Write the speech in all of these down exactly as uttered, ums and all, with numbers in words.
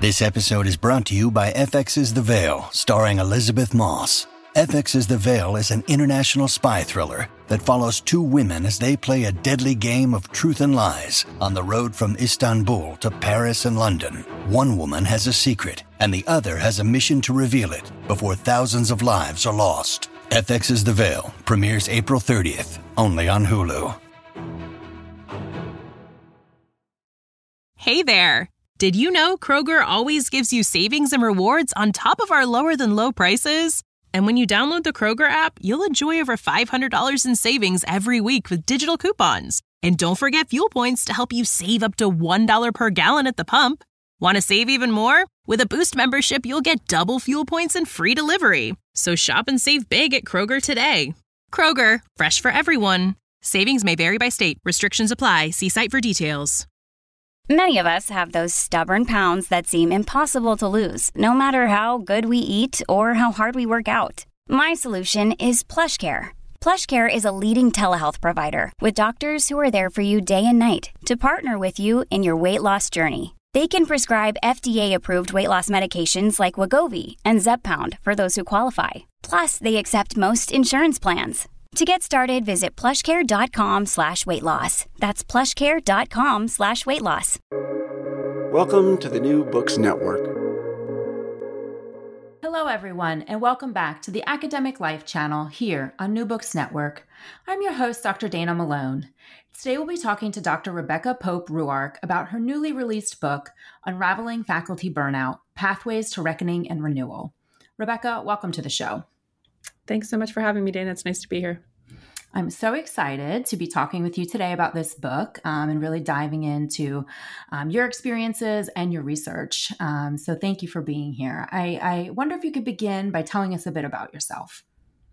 This episode is brought to you by F X's The Veil, starring Elizabeth Moss. F X's The Veil is an international spy thriller that follows two women as they play a deadly game of truth and lies on the road from Istanbul to Paris and London. One woman has a secret, and the other has a mission to reveal it before thousands of lives are lost. F X's The Veil premieres April thirtieth, only on Hulu. Hey there! Did you know Kroger always gives you savings and rewards on top of our lower-than-low prices? And when you download the Kroger app, you'll enjoy over five hundred dollars in savings every week with digital coupons. And don't forget fuel points to help you save up to one dollar per gallon at the pump. Want to save even more? With a Boost membership, you'll get double fuel points and free delivery. So shop and save big at Kroger today. Kroger, fresh for everyone. Savings may vary by state. Restrictions apply. See site for details. Many of us have those stubborn pounds that seem impossible to lose, no matter how good we eat or how hard we work out. My solution is PlushCare. PlushCare is a leading telehealth provider with doctors who are there for you day and night to partner with you in your weight loss journey. They can prescribe F D A-approved weight loss medications like Wegovy and Zepbound for those who qualify. Plus, they accept most insurance plans. To get started, visit plushcare.com slash weight loss. That's plushcare.com slash weight loss. Welcome to the New Books Network. Hello, everyone, and welcome back to the Academic Life channel here on New Books Network. I'm your host, Doctor Dana Malone. Today we'll be talking to Doctor Rebecca Pope Ruark about her newly released book, Unraveling Faculty Burnout, Pathways to Reckoning and Renewal. Rebecca, welcome to the show. Thanks so much for having me, Dana. It's nice to be here. I'm so excited to be talking with you today about this book um, and really diving into um, your experiences and your research. Um, so thank you for being here. I, I wonder if you could begin by telling us a bit about yourself.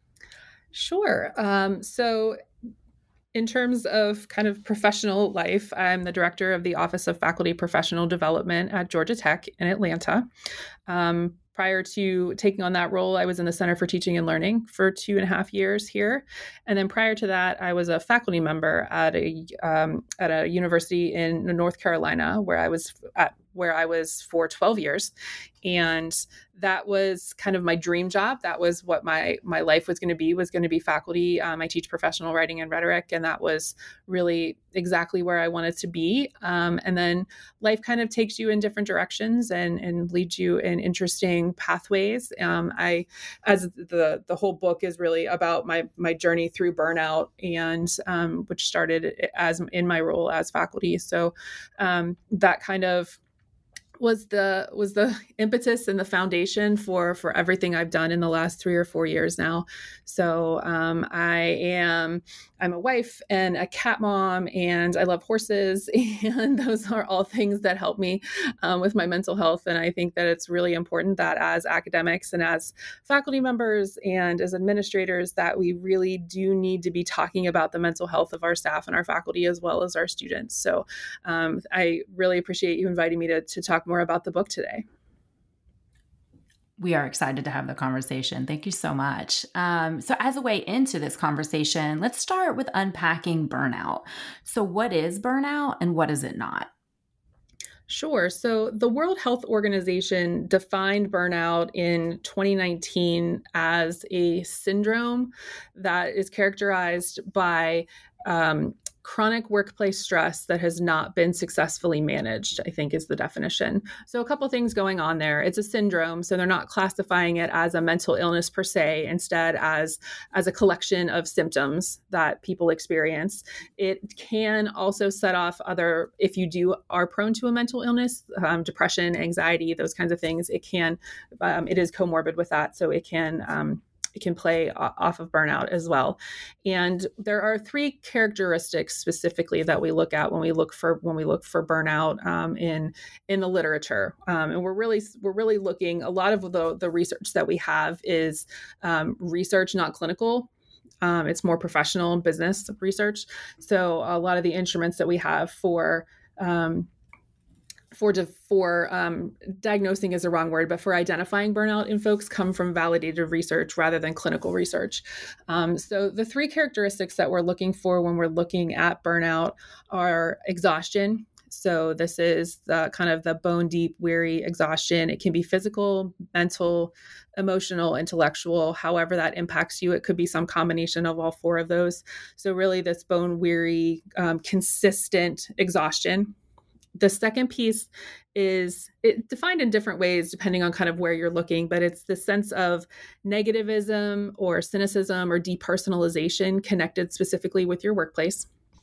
Sure. Um, so in terms of kind of professional life, I'm the director of the Office of Faculty Professional Development at Georgia Tech in Atlanta. Um, Prior to taking on that role, I was in the Center for Teaching and Learning for two and a half years here. And then prior to that, I was a faculty member at a um, at a university in North Carolina, where I was at where I was for twelve years. And that was kind of my dream job. That was what my my life was going to be, was going to be faculty. Um, I teach professional writing and rhetoric, and that was really exactly where I wanted to be. Um, and then life kind of takes you in different directions and, and leads you in interesting pathways. Um, I, as the the whole book is really about my my journey through burnout, and um, which started as in my role as faculty. So um, that kind of was the was the impetus and the foundation for for everything I've done in the last three or four years now. So um, I am I'm a wife and a cat mom, and I love horses, and those are all things that help me um, with my mental health. And I think that it's really important that as academics and as faculty members and as administrators, that we really do need to be talking about the mental health of our staff and our faculty as well as our students. So um, I really appreciate you inviting me to to talk more about the book today. We are excited to have the conversation. Thank you so much. Um, so as a way into this conversation, let's start with unpacking burnout. So what is burnout and what is it not? Sure. So the World Health Organization defined burnout in twenty nineteen as a syndrome that is characterized by um, chronic workplace stress that has not been successfully managed, I think is the definition. So a couple of things going on there. It's a syndrome, so they're not classifying it as a mental illness per se, instead as, as a collection of symptoms that people experience. It can also set off other, if you do are prone to a mental illness, um, depression, anxiety, those kinds of things, it can, um, it is comorbid with that. So it can, um, it can play off of burnout as well. And there are three characteristics specifically that we look at when we look for when we look for burnout um, in in the literature. Um, and we're really we're really looking, a lot of the, the research that we have is um, research, not clinical. Um, it's more professional and business research. So a lot of the instruments that we have for um, for for um, diagnosing is the wrong word, but for identifying burnout in folks come from validated research rather than clinical research. Um, so the three characteristics that we're looking for when we're looking at burnout are exhaustion. So this is the kind of the bone deep, weary exhaustion. It can be physical, mental, emotional, intellectual, however that impacts you. It could be some combination of all four of those. So really this bone weary, um, consistent exhaustion. The second piece is it defined in different ways depending on kind of where you're looking, but it's the sense of negativism or cynicism or depersonalization connected specifically with your workplace.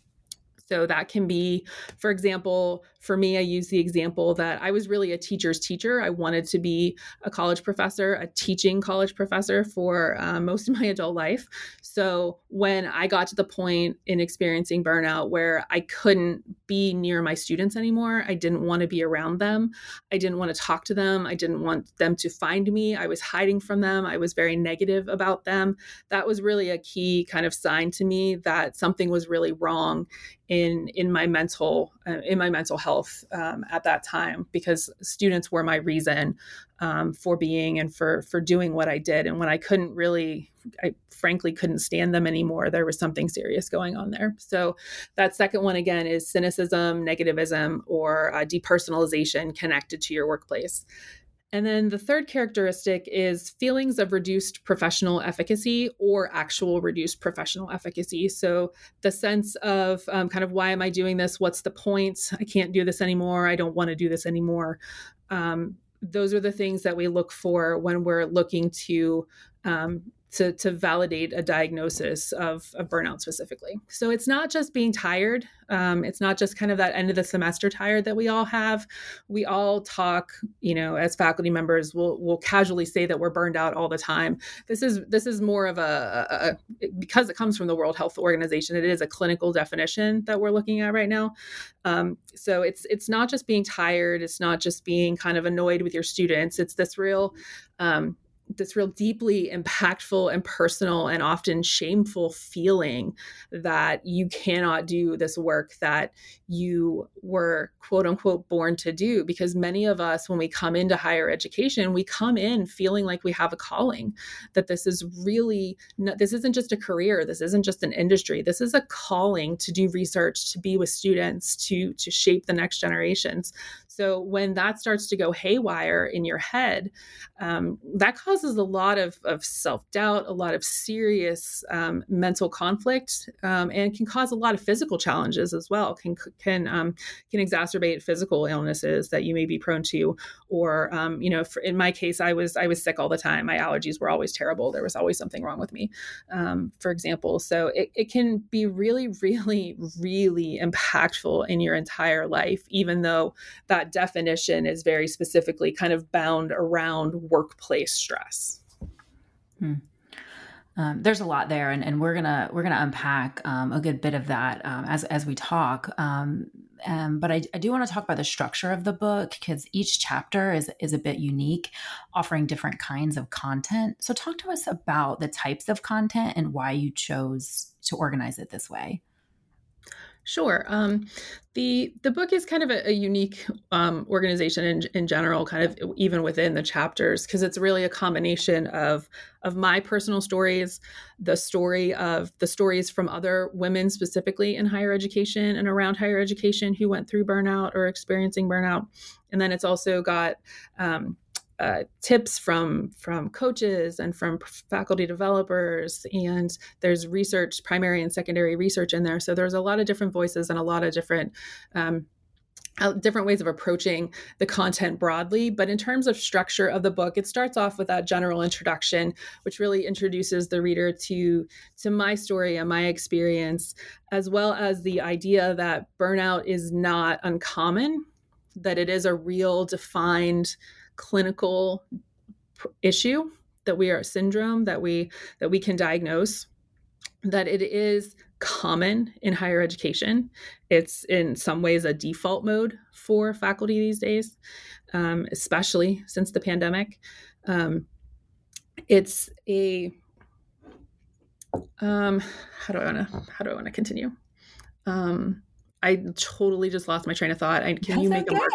So that can be, for example, for me, I use the example that I was really a teacher's teacher. I wanted to be a college professor, a teaching college professor for uh, most of my adult life. So when I got to the point in experiencing burnout where I couldn't be near my students anymore, I didn't want to be around them. I didn't want to talk to them. I didn't want them to find me. I was hiding from them. I was very negative about them. That was really a key kind of sign to me that something was really wrong in in my mental uh, in my mental health um, at that time, because students were my reason um, for being and for for doing what I did. And when I couldn't really, I frankly couldn't stand them anymore, there was something serious going on there. So that second one again is cynicism, negativism, or uh, depersonalization connected to your workplace. And then the third characteristic is feelings of reduced professional efficacy or actual reduced professional efficacy. So the sense of um, kind of, why am I doing this? What's the point? I can't do this anymore. I don't want to do this anymore. Um, those are the things that we look for when we're looking to um, to, to validate a diagnosis of, of burnout specifically. So it's not just being tired. Um, it's not just kind of that end of the semester tired that we all have. We all talk, you know, as faculty members, we'll, we'll casually say that we're burned out all the time. This is, this is more of a, a, a, because it comes from the World Health Organization, it is a clinical definition that we're looking at right now. Um, so it's, it's not just being tired. It's not just being kind of annoyed with your students. It's this real, um, this real deeply impactful and personal and often shameful feeling that you cannot do this work that you were quote unquote born to do. Because many of us, when we come into higher education, we come in feeling like we have a calling, that this is really, this isn't just a career. This isn't just an industry. This is a calling to do research, to be with students, to, to shape the next generations. So when that starts to go haywire in your head, um, that causes a lot of, of self-doubt, a lot of serious um, mental conflict, um, and can cause a lot of physical challenges as well. Can can um, can exacerbate physical illnesses that you may be prone to, or um, you know, for, in my case, I was I was sick all the time. My allergies were always terrible. There was always something wrong with me, um, for example. So it, it can be really, really, really impactful in your entire life, even though that definition is very specifically kind of bound around workplace stress. Hmm. Um, there's a lot there, and, and we're gonna we're gonna unpack um, a good bit of that um, as as we talk. Um, um, but I, I do want to talk about the structure of the book, because each chapter is is a bit unique, offering different kinds of content. So talk to us about the types of content and why you chose to organize it this way. Sure. Um, the the book is kind of a, a unique um, organization in, in general, kind of even within the chapters, because it's really a combination of of my personal stories, the story of the stories from other women specifically in higher education and around higher education who went through burnout or experiencing burnout, and then it's also got um, Uh, tips from from coaches and from faculty developers, and there's research, primary and secondary research in there. So there's a lot of different voices and a lot of different um, uh, different ways of approaching the content broadly. But in terms of structure of the book, it starts off with that general introduction, which really introduces the reader to to my story and my experience, as well as the idea that burnout is not uncommon, that it is a real defined clinical issue, that we are a syndrome that we that we can diagnose, that it is common in higher education. It's in some ways a default mode for faculty these days, um, especially since the pandemic. Um, it's a um, how do I want to how do I want to continue? Um, I totally just lost my train of thought. I, can That's you make okay. a marker?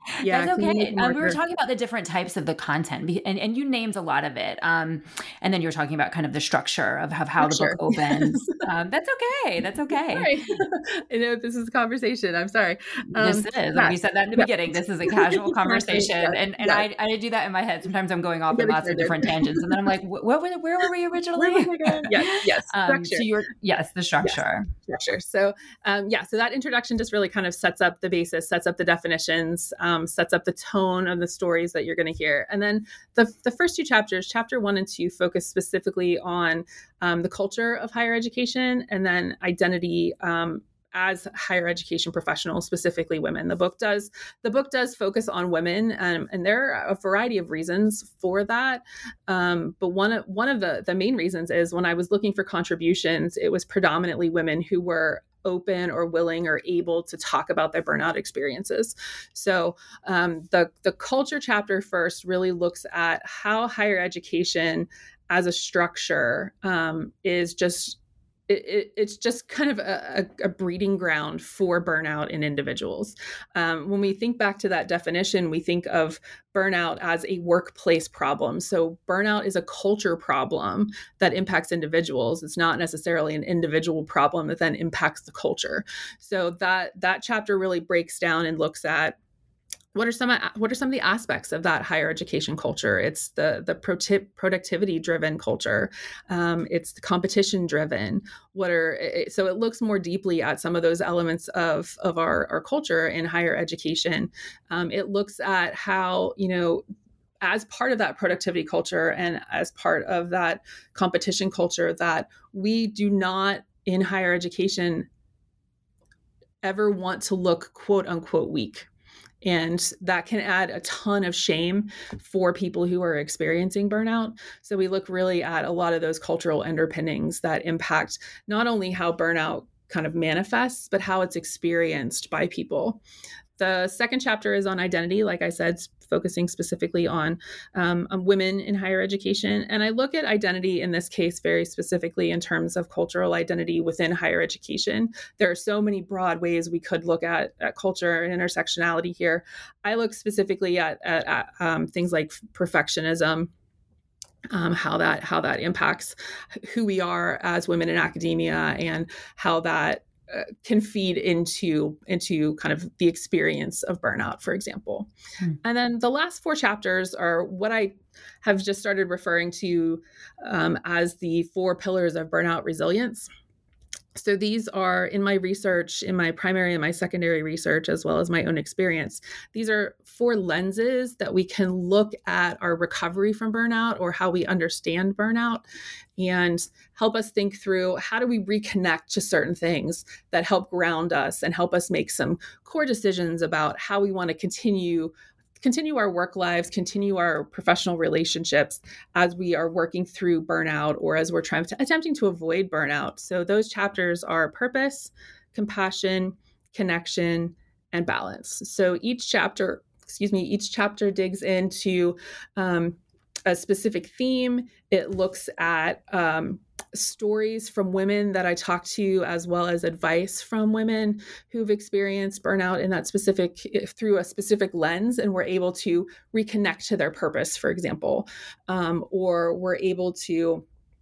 Yeah, That's okay. Um, we were clear? talking about the different types of the content, be- and, and you named a lot of it. Um, and then you were talking about kind of the structure of, of how Structure. the book opens. um, that's okay. That's okay. Sorry. I know this is a conversation. I'm sorry. Um, this is. yeah. We said that in the Yeah. beginning. This is a casual conversation. Yes. And and Yes. I, I do that in my head. Sometimes I'm going off Get in lots of excited. different tangents. And then I'm like, what, what, where were we originally? Where was I going? Yes, yes. um, Structure. so you're, yes, the structure. Yes. Structure. So, um, yeah, so that introduction just really kind of sets up the basis, sets up the definitions, um, sets up the tone of the stories that you're going to hear. And then the, the first two chapters, chapter one and two, focus specifically on um, the culture of higher education and then identity um, as higher education professionals, specifically women. The book does the book does focus on women, um, and there are a variety of reasons for that. Um, but one of one of the the main reasons is when I was looking for contributions, it was predominantly women who were open or willing or able to talk about their burnout experiences. So um, the the culture chapter first really looks at how higher education as a structure um, is just It, it, it's just kind of a, a breeding ground for burnout in individuals. Um, when we think back to that definition, we think of burnout as a workplace problem. So burnout is a culture problem that impacts individuals. It's not necessarily an individual problem that then impacts the culture. So that that chapter really breaks down and looks at What are some what are some of the aspects of that higher education culture? It's the the productivity driven culture. Um, it's the competition driven. What are so it looks more deeply at some of those elements of of our our culture in higher education. Um, it looks at how, you know, as part of that productivity culture and as part of that competition culture, that we do not in higher education ever want to look quote unquote weak. And that can add a ton of shame for people who are experiencing burnout. So we look really at a lot of those cultural underpinnings that impact not only how burnout kind of manifests, but how it's experienced by people. The second chapter is on identity, like I said, focusing specifically on, um, on women in higher education. And I look at identity in this case very specifically in terms of cultural identity within higher education. There are so many broad ways we could look at, at culture and intersectionality here. I look specifically at, at, at um, things like perfectionism, Um, how that how that impacts who we are as women in academia, and how that uh, can feed into into kind of the experience of burnout, for example. Hmm. And then the last four chapters are what I have just started referring to um, as the four pillars of burnout resilience. So these are in my research, in my primary and my secondary research, as well as my own experience. These are four lenses that we can look at our recovery from burnout or how we understand burnout and help us think through how do we reconnect to certain things that help ground us and help us make some core decisions about how we want to continue continue our work lives, continue our professional relationships as we are working through burnout or as we're trying to attempting to avoid burnout. So those chapters are purpose, compassion, connection, and balance. So each chapter, excuse me, each chapter digs into um, a specific theme. It looks at um, stories from women that I talk to, as well as advice from women who've experienced burnout in that specific, through a specific lens, and we're able to reconnect to their purpose, for example, um, or we're able to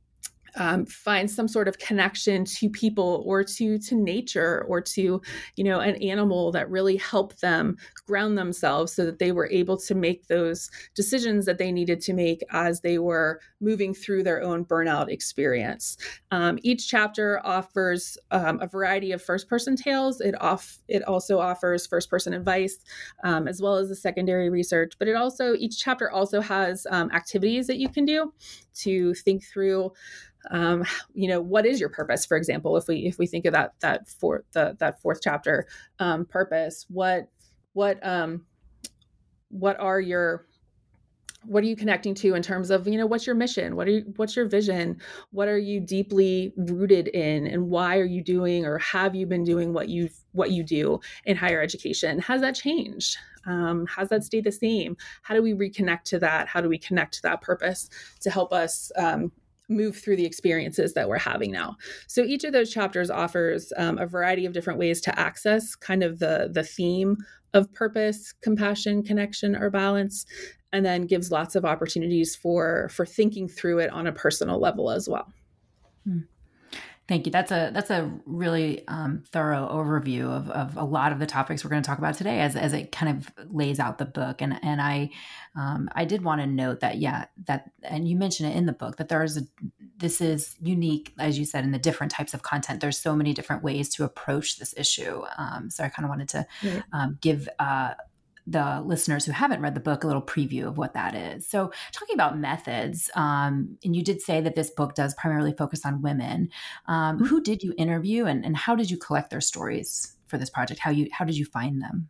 Um, find some sort of connection to people or to to nature or to, you know, an animal that really helped them ground themselves so that they were able to make those decisions that they needed to make as they were moving through their own burnout experience. Um, each chapter offers um, a variety of first-person tales. It off it also offers first-person advice um, as well as the secondary research. But it also each chapter also has um, activities that you can do to think through. Um, you know, what is your purpose? For example, if we if we think of that that fourth the, that fourth chapter, um, purpose. What what um, what are your what are you connecting to in terms of, you know, what's your mission? What are you, what's your vision? What are you deeply rooted in, and why are you doing or have you been doing what you what you do in higher education? Has that changed? Um, has that stayed the same? How do we reconnect to that? How do we connect to that purpose to help us? Um, move through the experiences that we're having now. So each of those chapters offers um, a variety of different ways to access kind of the, the theme of purpose, compassion, connection, or balance, and then gives lots of opportunities for, for thinking through it on a personal level as well. Hmm. Thank you. That's a that's a really um, thorough overview of, of a lot of the topics we're going to talk about today, as as it kind of lays out the book. And and I um, I did want to note that yeah that and you mentioned it in the book that there is a this is unique, as you said, in the different types of content. There's so many different ways to approach this issue. Um, so I kind of wanted to Right. um, give. Uh, the listeners who haven't read the book a little preview of what that is. So talking about methods, um, and you did say that this book does primarily focus on women. Um, who did you interview, and, and how did you collect their stories for this project? How you how did you find them?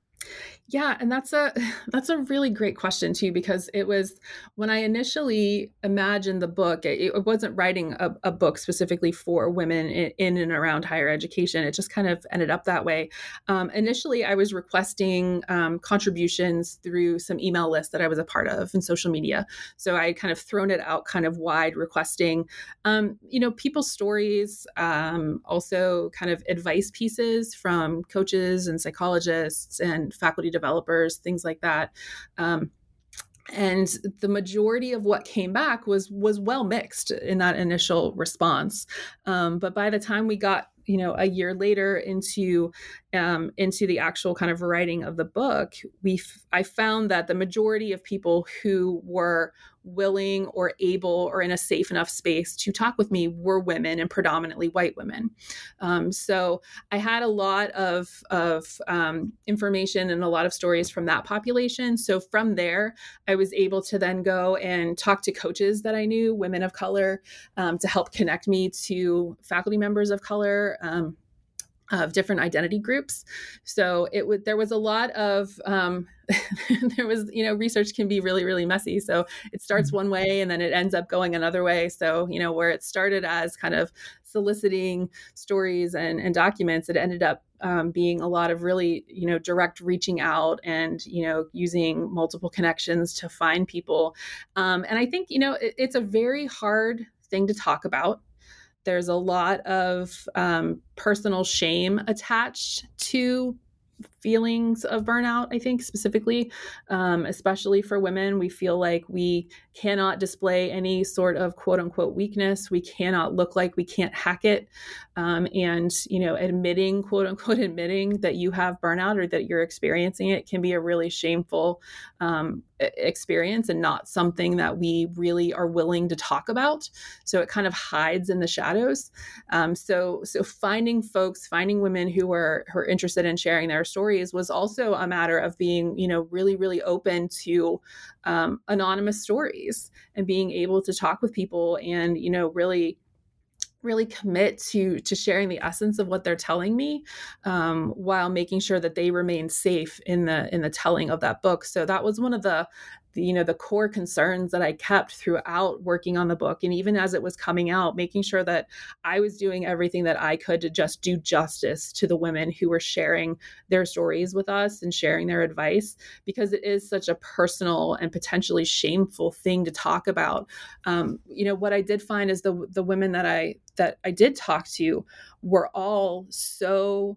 Yeah, and that's a that's a really great question too, because it was when I initially imagined the book, it, it wasn't writing a, a book specifically for women in, in and around higher education. It just kind of ended up that way. Um, initially, I was requesting um, contributions through some email lists that I was a part of in social media. So I kind of thrown it out kind of wide, requesting, um, you know, people's stories, um, also kind of advice pieces from coaches and psychologists and faculty developers, things like that. Um, and the majority of what came back was was well mixed in that initial response. Um, but by the time we got, you know, a year later into um, into the actual kind of writing of the book, we f- I found that the majority of people who were willing or able or in a safe enough space to talk with me were women, and predominantly white women. Um, so I had a lot of, of um, information and a lot of stories from that population. So from there, I was able to then go and talk to coaches that I knew, women of color, um, to help connect me to faculty members of color, um, of different identity groups. So it would, there was a lot of, um, there was, you know, research can be really, really messy. So it starts one way and then it ends up going another way. So, you know, where it started as kind of soliciting stories and, and documents, it ended up um, being a lot of really, you know, direct reaching out and, you know, using multiple connections to find people. Um, and I think, you know, it, it's a very hard thing to talk about. There's a lot of um, personal shame attached to feelings of burnout, I think specifically, um, especially for women. We feel like we cannot display any sort of quote unquote weakness. We cannot look like we can't hack it. Um, and, you know, admitting, quote unquote, admitting that you have burnout or that you're experiencing it can be a really shameful um, experience and not something that we really are willing to talk about. So it kind of hides in the shadows. Um, so, so finding folks, finding women who are, who are interested in sharing their stories was also a matter of being, you know, really, really open to um, anonymous stories and being able to talk with people and, you know, really really commit to to sharing the essence of what they're telling me, um, while making sure that they remain safe in the in the telling of that book. So that was one of the, the you know the core concerns that I kept throughout working on the book, and even as it was coming out, making sure that I was doing everything that I could to just do justice to the women who were sharing their stories with us and sharing their advice, because it is such a personal and potentially shameful thing to talk about. Um, you know what I did find is the the women that I that I did talk to were all so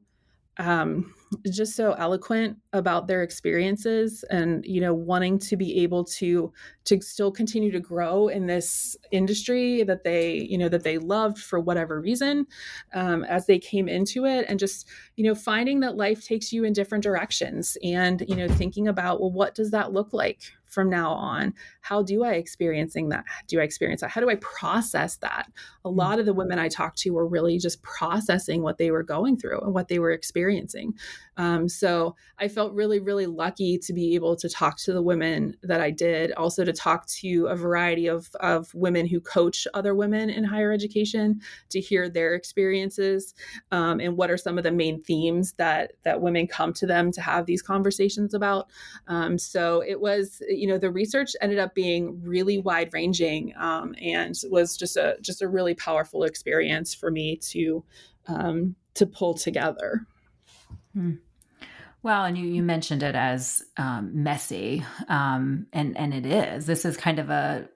um, just so eloquent about their experiences and, you know, wanting to be able to, to still continue to grow in this industry that they, you know, that they loved for whatever reason, um, as they came into it, and just, you know, finding that life takes you in different directions and, you know, thinking about, well, what does that look like from now on? How do I experiencing that? Do I experience that? How do I process that? A lot of the women I talked to were really just processing what they were going through and what they were experiencing. Um, so I felt really, really lucky to be able to talk to the women that I did, also to talk to a variety of, of women who coach other women in higher education, to hear their experiences, um, and what are some of the main themes that, that women come to them to have these conversations about. Um, so it was, you know, the research ended up being really wide ranging, um, and was just a, just a really powerful experience for me to, um, to pull together. Hmm. Well, and you, you mentioned it as um, messy, um, and and it is. This is kind of a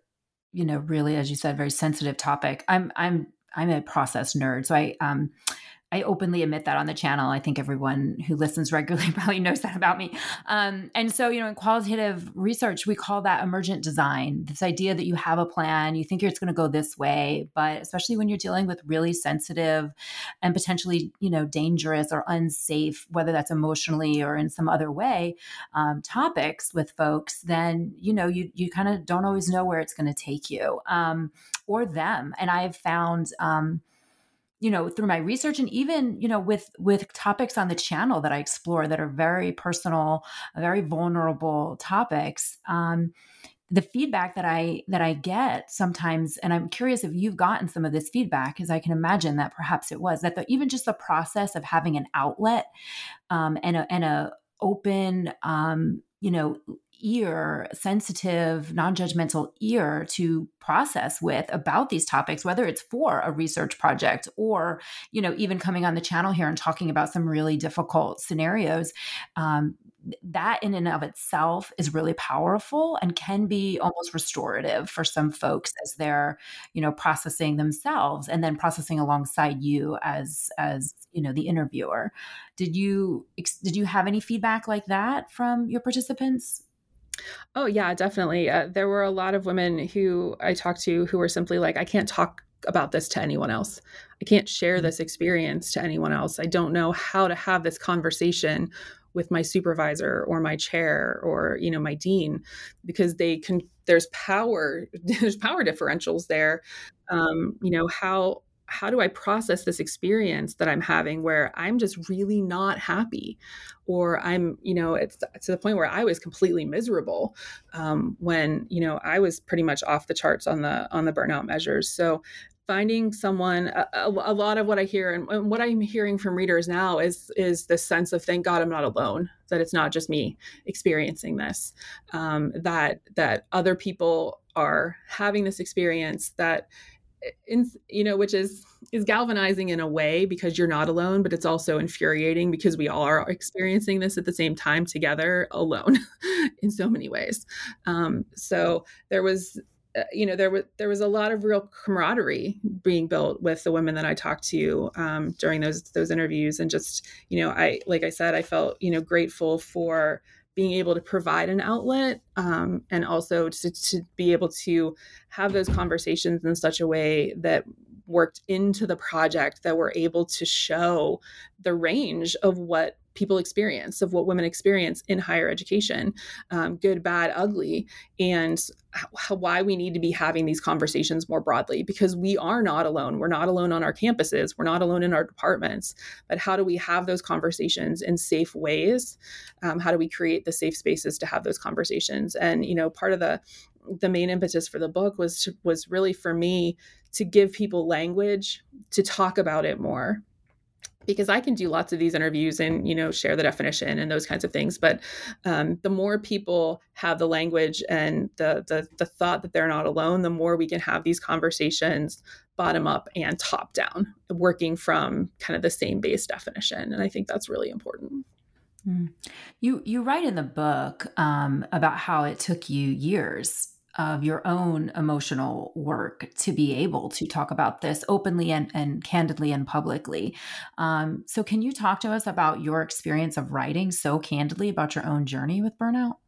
you know, really, as you said, very sensitive topic. I'm, I'm, I'm a process nerd. So I, um, I openly admit that on the channel. I think everyone who listens regularly probably knows that about me. Um, and so, you know, in qualitative research, we call that emergent design, this idea that you have a plan, you think it's going to go this way, but especially when you're dealing with really sensitive and potentially, you know, dangerous or unsafe, whether that's emotionally or in some other way, um, topics with folks, then, you know, you, you kind of don't always know where it's going to take you um, or them. And I've found, um, you know, through my research and even, you know, with, with topics on the channel that I explore that are very personal, very vulnerable topics, um, the feedback that I, that I get sometimes, and I'm curious if you've gotten some of this feedback, because I can imagine that perhaps it was that the, even just the process of having an outlet, um, and a, and a open, um, you know, ear, sensitive, non-judgmental ear to process with about these topics, whether it's for a research project or, you know, even coming on the channel here and talking about some really difficult scenarios. Um, that in and of itself is really powerful and can be almost restorative for some folks as they're, you know, processing themselves and then processing alongside you as, as, you know, the interviewer. Did you, did you have any feedback like that from your participants? Oh, yeah, definitely. Uh, there were a lot of women who I talked to who were simply like, I can't talk about this to anyone else. I can't share this experience to anyone else. I don't know how to have this conversation with my supervisor or my chair or, you know, my dean, because they can, there's power, there's power differentials there. Um, you know, how, how do I process this experience that I'm having where I'm just really not happy, or I'm, you know, it's to the point where I was completely miserable um, when, you know, I was pretty much off the charts on the, on the burnout measures. So finding someone, a, a, a lot of what I hear and, and what I'm hearing from readers now is, is this sense of, thank God I'm not alone, that it's not just me experiencing this, um, that, that other people are having this experience that, in, you know, which is, is galvanizing in a way because you're not alone, but it's also infuriating because we all are experiencing this at the same time together alone in so many ways. Um, so there was, uh, you know, there was, there was a lot of real camaraderie being built with the women that I talked to um, during those, those interviews. And just, you know, I, like I said, I felt, you know, grateful for being able to provide an outlet um, and also to, to be able to have those conversations in such a way that worked into the project, that we're able to show the range of what people experience, of what women experience in higher education, um, good, bad, ugly, and how, why we need to be having these conversations more broadly, because we are not alone. We're not alone on our campuses. We're not alone in our departments. But how do we have those conversations in safe ways? Um, how do we create the safe spaces to have those conversations? And, you know, part of the the main impetus for the book was to, was really for me to give people language to talk about it more. Because I can do lots of these interviews and, you know, share the definition and those kinds of things. But um, the more people have the language and the, the the thought that they're not alone, the more we can have these conversations bottom up and top down, working from kind of the same base definition. And I think that's really important. Mm. You you write in the book um, about how it took you years of your own emotional work to be able to talk about this openly and, and candidly and publicly. Um, so can you talk to us about your experience of writing so candidly about your own journey with burnout?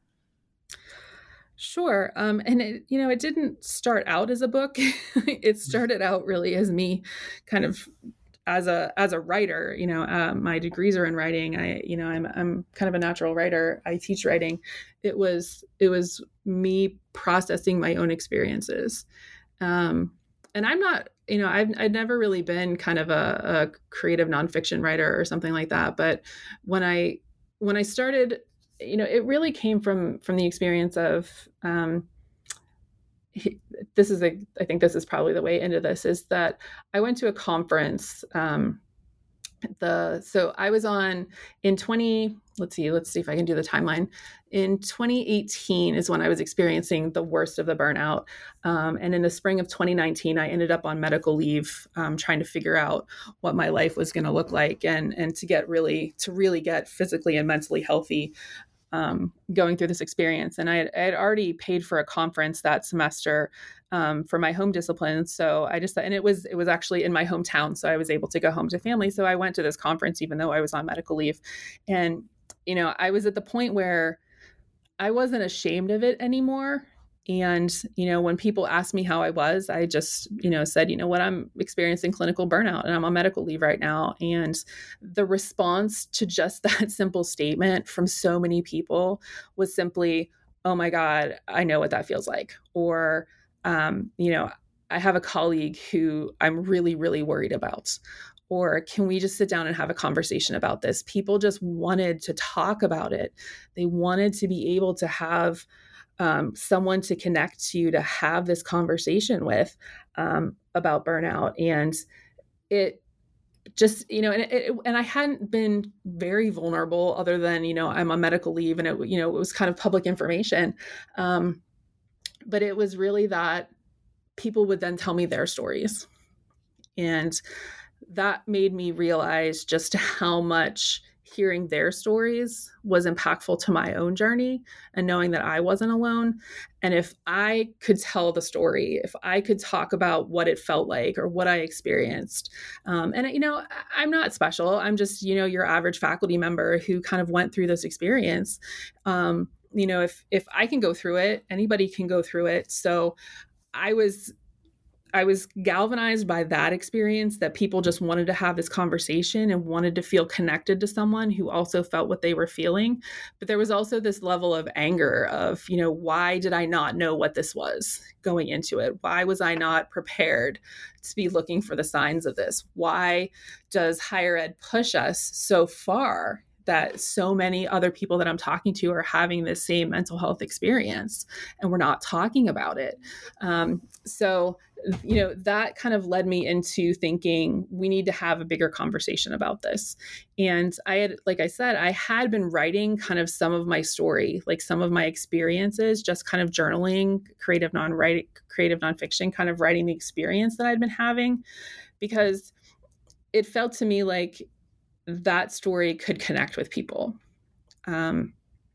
Sure. Um, and, it, you know, it didn't start out as a book. It started out really as me kind of as a, as a writer. You know, um, my degrees are in writing. I, you know, I'm, I'm kind of a natural writer. I teach writing. It was, it was me processing my own experiences. Um, and I'm not, you know, I've, I've never really been kind of a, a creative nonfiction writer or something like that. But when I, when I started, you know, it really came from, from the experience of, um, this is a, I think this is probably the way into this, is that I went to a conference, um, the, so I was on in twenty, let's see, let's see if I can do the timeline. In twenty eighteen is when I was experiencing the worst of the burnout. Um, and in the spring of twenty nineteen, I ended up on medical leave, um, trying to figure out what my life was going to look like and, and to get really, to really get physically and mentally healthy. Um, going through this experience. And I had, I had already paid for a conference that semester um, for my home discipline. So I just, and it was, it was actually in my hometown. So I was able to go home to family. So I went to this conference, even though I was on medical leave. And, you know, I was at the point where I wasn't ashamed of it anymore. And, you know, when people asked me how I was, I just, you know, said, you know what, I'm experiencing clinical burnout and I'm on medical leave right now. And the response to just that simple statement from so many people was simply, oh my God, I know what that feels like. Or, um, you know, I have a colleague who I'm really, really worried about. Or can we just sit down and have a conversation about this? People just wanted to talk about it. They wanted to be able to have um, someone to connect to, to have this conversation with um, about burnout. And it just, you know, and it, and I hadn't been very vulnerable other than, you know, I'm on medical leave and it, you know, it was kind of public information. Um, but it was really that people would then tell me their stories. And that made me realize just how much hearing their stories was impactful to my own journey and knowing that I wasn't alone. And if I could tell the story, if I could talk about what it felt like or what I experienced, um, and, you know, I'm not special. I'm just, you know, your average faculty member who kind of went through this experience. Um, you know, if, if I can go through it, anybody can go through it. So I was I was galvanized by that experience, that people just wanted to have this conversation and wanted to feel connected to someone who also felt what they were feeling. But there was also this level of anger of, you know, why did I not know what this was going into it? Why was I not prepared to be looking for the signs of this? Why does higher ed push us so far that so many other people that I'm talking to are having this same mental health experience and we're not talking about it? Um, so you know, that kind of led me into thinking we need to have a bigger conversation about this. And I had, like I said, I had been writing kind of some of my story, like some of my experiences, just kind of journaling, creative non-writing, creative nonfiction, kind of writing the experience that I'd been having, because it felt to me like that story could connect with people. Um,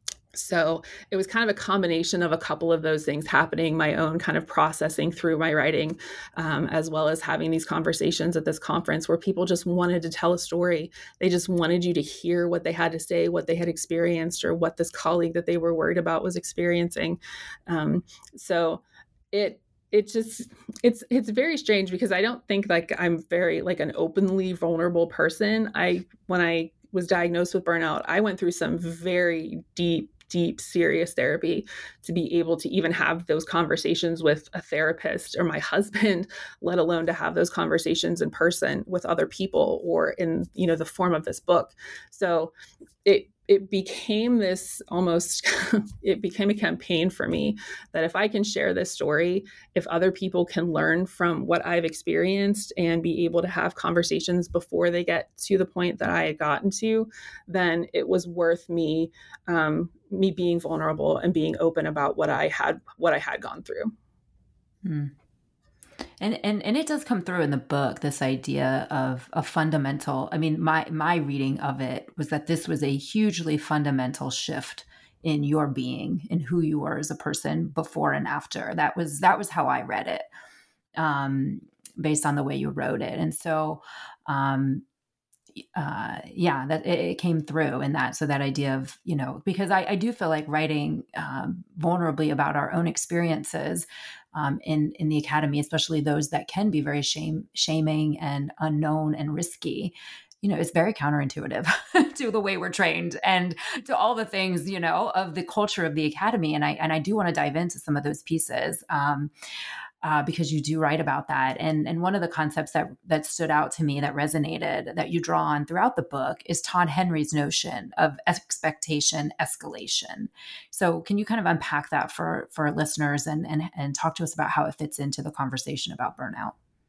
So it was kind of a combination of a couple of those things happening, my own kind of processing through my writing, um, as well as having these conversations at this conference where people just wanted to tell a story. They just wanted you to hear what they had to say, what they had experienced, or what this colleague that they were worried about was experiencing. Um, so it it just, it's, it's very strange because I don't think like I'm very like an openly vulnerable person. I, when I was diagnosed with burnout, I went through some very deep, deep, serious therapy to be able to even have those conversations with a therapist or my husband, let alone to have those conversations in person with other people or in, you know, the form of this book. So it, it became this almost, it became a campaign for me that if I can share this story, if other people can learn from what I've experienced and be able to have conversations before they get to the point that I had gotten to, then it was worth me, um, me being vulnerable and being open about what I had, what I had gone through. Hmm. And, and and it does come through in the book, this idea of a fundamental, I mean, my my reading of it was that this was a hugely fundamental shift in your being, in who you were as a person before and after. That was that was how I read it, um, based on the way you wrote it. And so, um, uh, yeah, that it, it came through in that. So that idea of, you know, because I, I do feel like writing um, vulnerably about our own experiences um, in, in the academy, especially those that can be very shame, shaming and unknown and risky, you know, it's very counterintuitive to the way we're trained and to all the things, you know, of the culture of the academy. And I, and I do want to dive into some of those pieces. Um, Uh, because you do write about that. And, and one of the concepts that, that stood out to me that resonated, that you draw on throughout the book, is Todd Henry's notion of expectation escalation. So can you kind of unpack that for, for listeners and, and, and talk to us about how it fits into the conversation about burnout?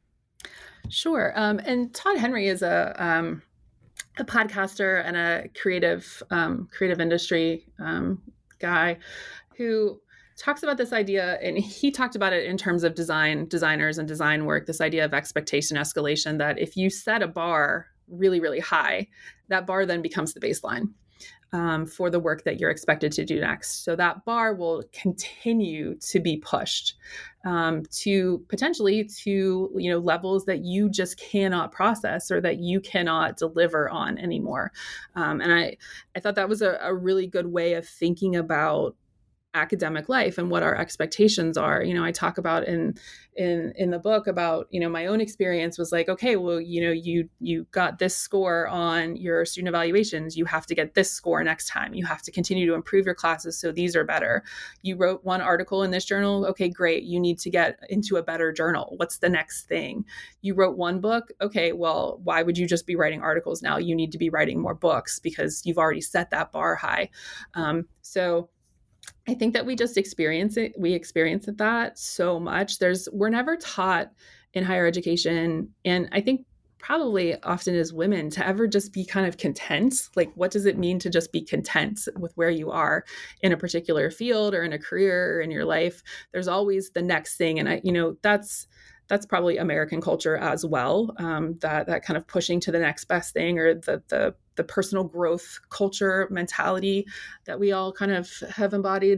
Sure. Um, and Todd Henry is a, um, a podcaster and a creative, um, creative industry um, guy who talks about this idea, and he talked about it in terms of design, designers and design work, this idea of expectation escalation, that if you set a bar really, really high, that bar then becomes the baseline. um, for the work that you're expected to do next. So that bar will continue to be pushed um, to potentially to, you know, levels that you just cannot process or that you cannot deliver on anymore. Um, and I, I thought that was a, a really good way of thinking about academic life and what our expectations are. You know, I talk about in in in the book about, you know, my own experience was like, okay, well, you know, you you got this score on your student evaluations, you have to get this score next time. You have to continue to improve your classes so these are better. You wrote one article in this journal, okay, great. You need to get into a better journal. What's the next thing? You wrote one book, okay, well, why would you just be writing articles now? You need to be writing more books because you've already set that bar high. Um, so I think that we just experience it. We experience that so much. There's, we're never taught in higher education. And I think probably often as women to ever just be kind of content. Like, what does it mean to just be content with where you are in a particular field or in a career or in your life? There's always the next thing. And I, you know, that's, that's probably American culture as well. Um, that, that kind of pushing to the next best thing, or the, the, the personal growth culture mentality that we all kind of have embodied.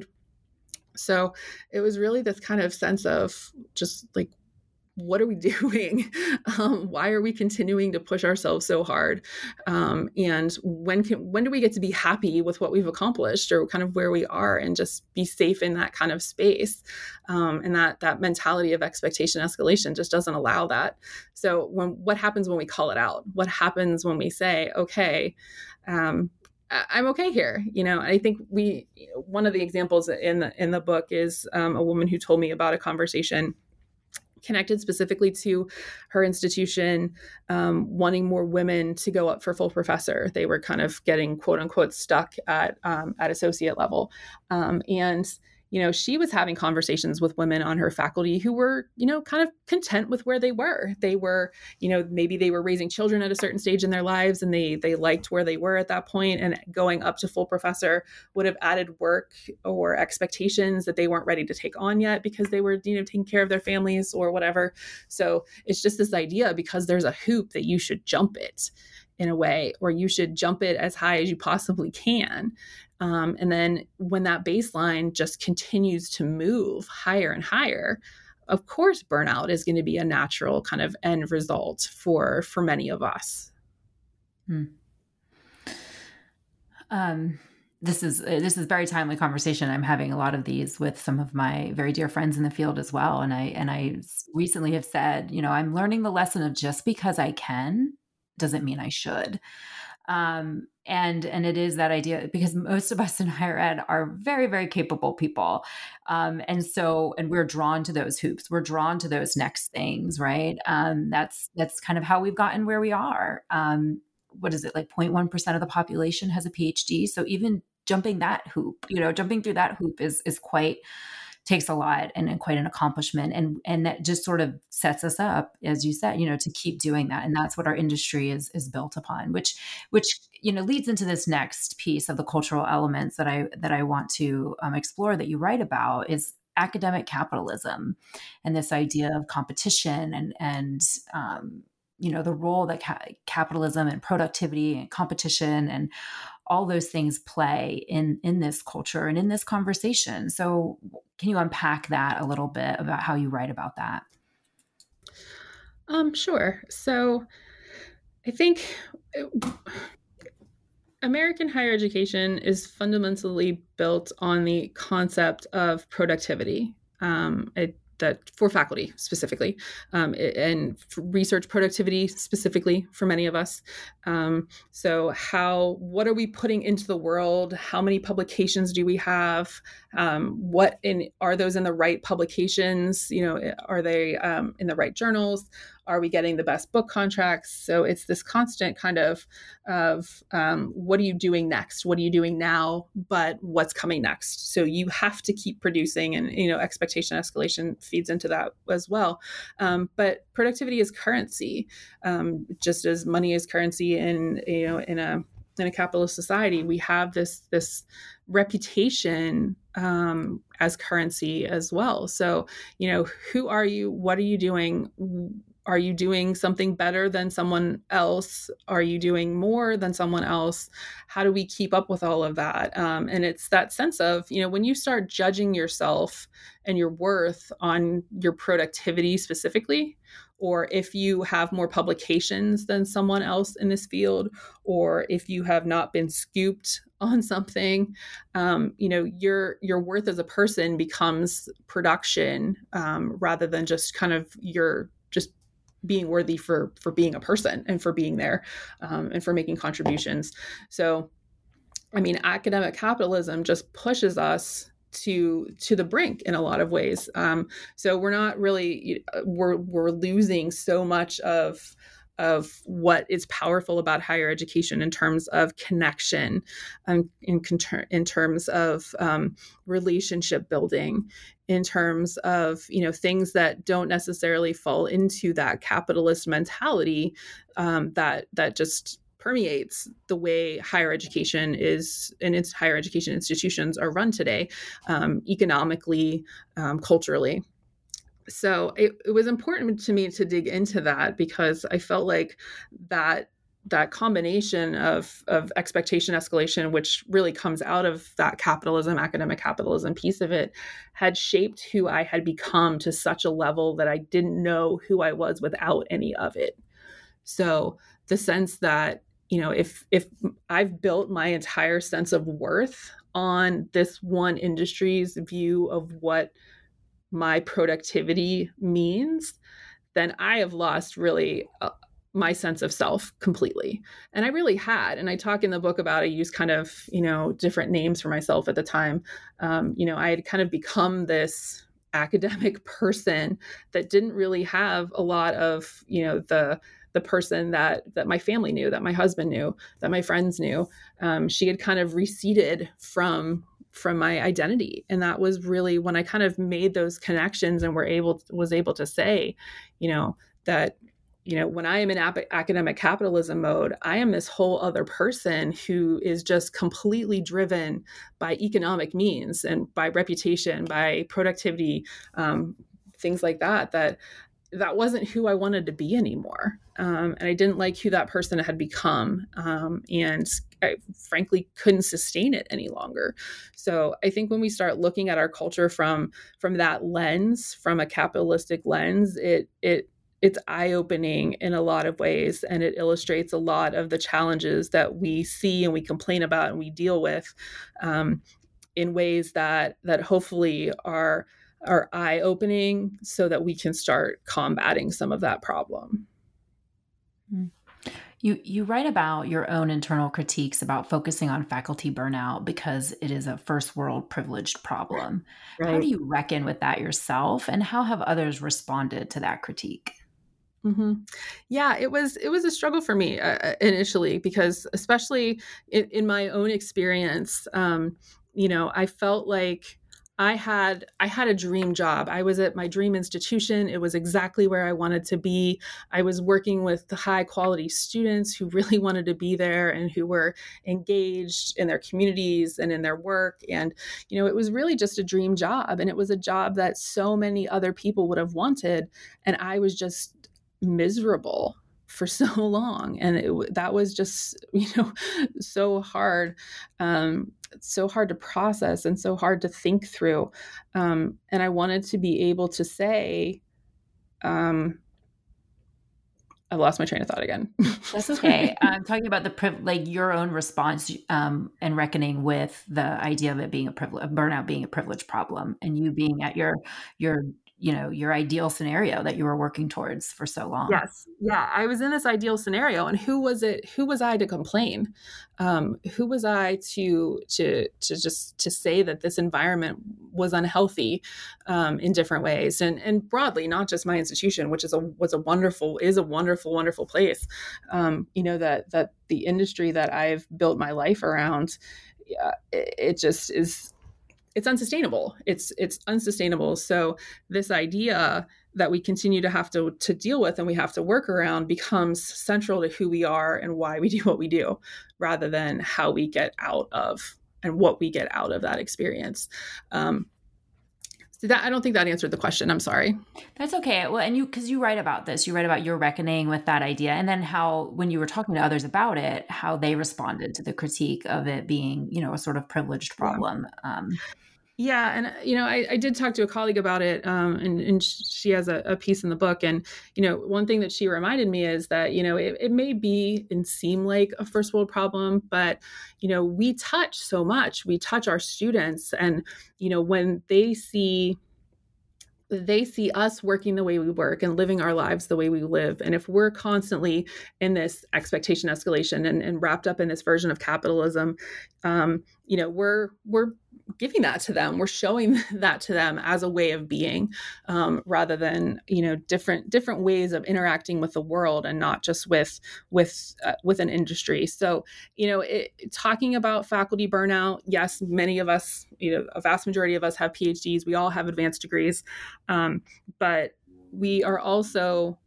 So it was really this kind of sense of just like, what are we doing? Um, why are we continuing to push ourselves so hard? Um, and when can, when do we get to be happy with what we've accomplished or kind of where we are and just be safe in that kind of space? Um, and that, that mentality of expectation escalation just doesn't allow that. So when, what happens when we call it out? What happens when we say, okay, um, I'm okay here. You know, I think we, one of the examples in the, in the book is um, a woman who told me about a conversation connected specifically to her institution, um, wanting more women to go up for full professor. They were kind of getting quote unquote stuck at, um, at associate level. Um, and you know, she was having conversations with women on her faculty who were, you know, kind of content with where they were. They were, you know, maybe they were raising children at a certain stage in their lives and they they liked where they were at that point, and going up to full professor would have added work or expectations that they weren't ready to take on yet because they were, you know, taking care of their families or whatever. So it's just this idea, because there's a hoop, that you should jump it in a way, or you should jump it as high as you possibly can. Um, and then when that baseline just continues to move higher and higher, of course, burnout is going to be a natural kind of end result for, for many of us. Hmm. Um, this is, this is very timely conversation. I'm having a lot of these with some of my very dear friends in the field as well. And I, and I recently have said, you know, I'm learning the lesson of just because I can doesn't mean I should. Um, and, and it is that idea, because most of us in higher ed are very, very capable people. Um, and so, and we're drawn to those hoops, we're drawn to those next things, right? Um, that's, that's kind of how we've gotten where we are. Um, what is it, like zero point one percent of the population has a PhD. So even jumping that hoop, you know, jumping through that hoop is, is quite, takes a lot and, and quite an accomplishment. And, and that just sort of sets us up, as you said, you know, to keep doing that. And that's what our industry is, is built upon, which, which, you know, leads into this next piece of the cultural elements that I, that I want to um, explore, that you write about, is academic capitalism and this idea of competition and, and, um, you know, the role that ca- capitalism and productivity and competition and all those things play in, in this culture and in this conversation. So can you unpack that a little bit about how you write about that? Um, sure. So I think it, American higher education is fundamentally built on the concept of productivity. Um, it, that for faculty specifically, um, and research productivity specifically for many of us. Um, so how, what are we putting into the world? How many publications do we have? Um, what in, are those in the right publications? You know, are they um, in the right journals? Are we getting the best book contracts? So it's this constant kind of, of um, what are you doing next? What are you doing now? But what's coming next? So you have to keep producing, and, you know, expectation escalation feeds into that as well. Um, but productivity is currency, um, just as money is currency in, you know, in a, in a capitalist society. We have this, this reputation um, as currency as well. So, you know, who are you? What are you doing? Are you doing something better than someone else? Are you doing more than someone else? How do we keep up with all of that? Um, and it's that sense of, you know, when you start judging yourself and your worth on your productivity specifically, or if you have more publications than someone else in this field, or if you have not been scooped on something, um, you know, your your worth as a person becomes production um, rather than just kind of your just being worthy for for being a person and for being there um, and for making contributions. So, I mean, academic capitalism just pushes us to to the brink in a lot of ways. Um, so we're not really we're we're losing so much of of what is powerful about higher education in terms of connection, um, in in terms of um, relationship building, in terms of, you know, things that don't necessarily fall into that capitalist mentality um, that that just permeates the way higher education is and its higher education institutions are run today, um, economically, um, culturally. So it, it was important to me to dig into that because I felt like that that combination of of expectation escalation, which really comes out of that capitalism, academic capitalism piece of it, had shaped who I had become to such a level that I didn't know who I was without any of it. So the sense that, you know, if if I've built my entire sense of worth on this one industry's view of what my productivity means, then I have lost really uh, my sense of self completely. And I really had. And I talk in the book about, I use kind of, you know, different names for myself at the time. Um, you know, I had kind of become this academic person that didn't really have a lot of, you know, the the person that that my family knew, that my husband knew, that my friends knew. Um, she had kind of receded from from my identity. And that was really when I kind of made those connections and were able was able to say, you know, that, you know, when I am in ap- academic capitalism mode, I am this whole other person who is just completely driven by economic means and by reputation, by productivity, um, things like that, that that wasn't who I wanted to be anymore. Um, and I didn't like who that person had become. Um, and I frankly couldn't sustain it any longer. So I think when we start looking at our culture from, from that lens, from a capitalistic lens, it, it, it's eye-opening in a lot of ways. And it illustrates a lot of the challenges that we see and we complain about and we deal with um, in ways that, that hopefully are are eye-opening so that we can start combating some of that problem. You you write about your own internal critiques about focusing on faculty burnout because it is a first world privileged problem. Right. How do you reckon with that yourself, and how have others responded to that critique? Mm-hmm. Yeah, it was it was a struggle for me uh, initially because, especially in, in my own experience, um, you know, I felt like I had I had a dream job. I was at my dream institution. It was exactly where I wanted to be. I was working with the high quality students who really wanted to be there and who were engaged in their communities and in their work. And, you know, it was really just a dream job. And it was a job that so many other people would have wanted. And I was just miserable for so long. And it, that was just, you know, so hard, um, so hard to process and so hard to think through. Um, and I wanted to be able to say, um, I lost my train of thought again. That's okay. I'm talking about the priv- like your own response um, and reckoning with the idea of it being a privilege, burnout being a privilege problem, and you being at your your you know your ideal scenario that you were working towards for so long. Yes, yeah, I was in this ideal scenario, and who was it? Who was I to complain? Um, who was I to to to just to say that this environment was unhealthy um, in different ways, and and broadly, not just my institution, which is a was a wonderful is a wonderful wonderful place. Um, you know that that the industry that I've built my life around, yeah, it, it just is. It's unsustainable. It's it's unsustainable. So this idea that we continue to have to to deal with and we have to work around becomes central to who we are and why we do what we do, rather than how we get out of and what we get out of that experience. Um, So that, I don't think that answered the question. I'm sorry. That's okay. Well, and you, because you write about this, you write about your reckoning with that idea, and then how, when you were talking to others about it, how they responded to the critique of it being, you know, a sort of privileged problem. Yeah. Um, yeah. And, you know, I, I did talk to a colleague about it, um, and, and she has a, a piece in the book. And, you know, one thing that she reminded me is that, you know, it, it may be and seem like a first world problem, but, you know, we touch so much. We touch our students. And, you know, when they see they see us working the way we work and living our lives the way we live. And if we're constantly in this expectation escalation and, and wrapped up in this version of capitalism, um, you know, we're we're giving that to them. We're showing that to them as a way of being, um, rather than, you know, different different ways of interacting with the world and not just with with uh, with an industry. So, you know, it, talking about faculty burnout, yes, many of us, you know, a vast majority of us have P H Ds. We all have advanced degrees, um, but we are also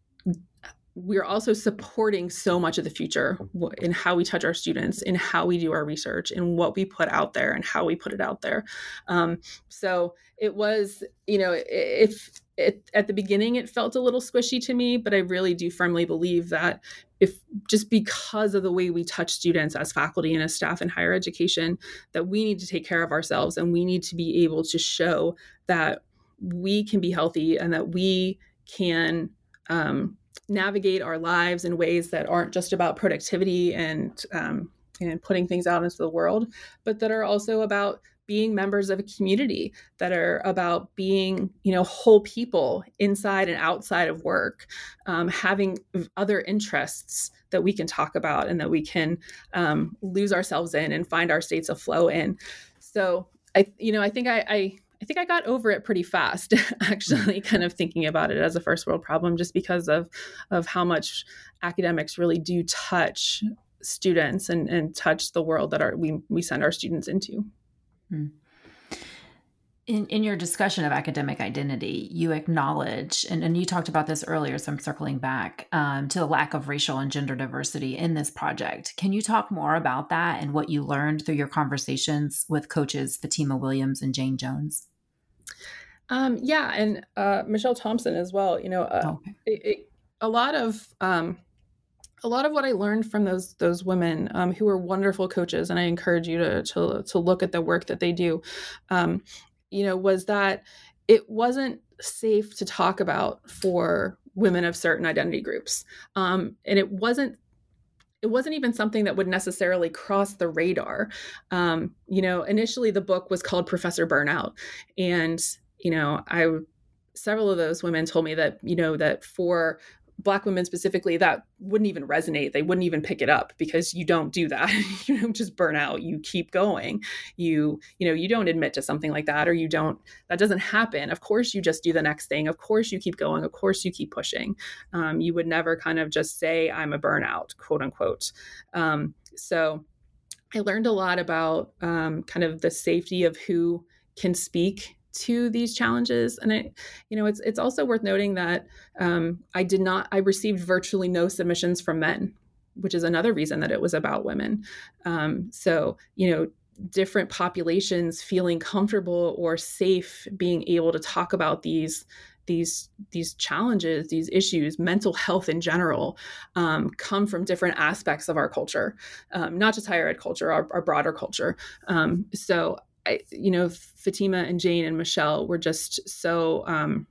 we're also supporting so much of the future in how we touch our students, in how we do our research, in what we put out there and how we put it out there. Um, so it was, you know, if it, at the beginning, it felt a little squishy to me, but I really do firmly believe that if just because of the way we touch students as faculty and as staff in higher education, that we need to take care of ourselves and we need to be able to show that we can be healthy and that we can, um, navigate our lives in ways that aren't just about productivity and um, and putting things out into the world, but that are also about being members of a community, that are about being, you know, whole people inside and outside of work, um, having other interests that we can talk about and that we can um, lose ourselves in and find our states of flow in. So I, you know, I think I, I I think I got over it pretty fast, actually, kind of thinking about it as a first world problem, just because of of how much academics really do touch students and, and touch the world that our, we we send our students into. In in your discussion of academic identity, you acknowledge, and, and you talked about this earlier, so I'm circling back um, to the lack of racial and gender diversity in this project. Can you talk more about that and what you learned through your conversations with coaches Fatima Williams and Jane Jones? Um, yeah, and uh, Michelle Thompson as well. You know, uh, okay. it, it, a lot of um, a lot of what I learned from those those women um, who are wonderful coaches, and I encourage you to to to look at the work that they do. Um, you know, was that it wasn't safe to talk about for women of certain identity groups, um, and it wasn't. It wasn't even something that would necessarily cross the radar. Um, you know, initially the book was called Professor Burnout, and you know, I, several of those women told me that, you know, that for Black women specifically, that wouldn't even resonate. They wouldn't even pick it up because you don't do that. You don't just burn out. You keep going. You, you know, you don't admit to something like that, or you don't, that doesn't happen. Of course, you just do the next thing. Of course, you keep going. Of course, you keep pushing. Um, you would never kind of just say, I'm a burnout, quote unquote. Um, so I learned a lot about um, kind of the safety of who can speak to these challenges. And I, you know, it's it's also worth noting that um, I did not, I received virtually no submissions from men, which is another reason that it was about women. Um, so, you know, different populations feeling comfortable or safe being able to talk about these these these challenges, these issues, mental health in general, um, come from different aspects of our culture, um, not just higher ed culture, our, our broader culture. Um, so I, you know, Fatima and Jane and Michelle were just so um,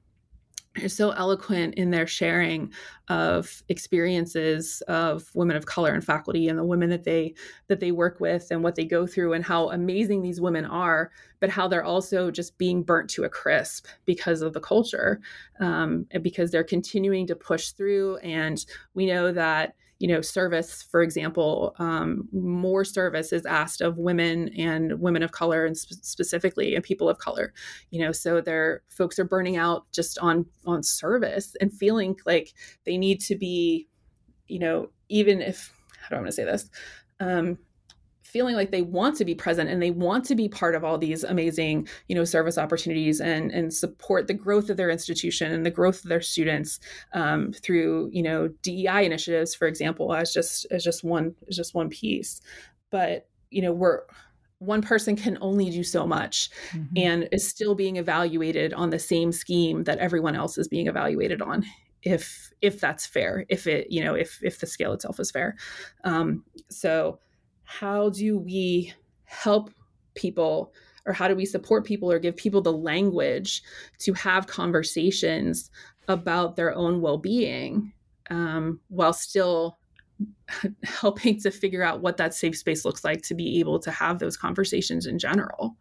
so eloquent in their sharing of experiences of women of color and faculty and the women that they that they work with and what they go through and how amazing these women are, but how they're also just being burnt to a crisp because of the culture, um, and because they're continuing to push through. And we know that, you know, service, for example, um, more service is asked of women and women of color, and sp- specifically and people of color. You know, so their folks are burning out just on on service and feeling like they need to be, you know, even if, how do I want to say this? Um, feeling like they want to be present and they want to be part of all these amazing, you know, service opportunities and, and support the growth of their institution and the growth of their students um, through, you know, D E I initiatives, for example, as just as just one as just one piece. But, you know, we're one person can only do so much mm-hmm. and is still being evaluated on the same scheme that everyone else is being evaluated on. If, if that's fair, if it, you know, if, if the scale itself is fair. Um, so how do we help people, or how do we support people or give people the language to have conversations about their own well-being, um, while still helping to figure out what that safe space looks like to be able to have those conversations in general?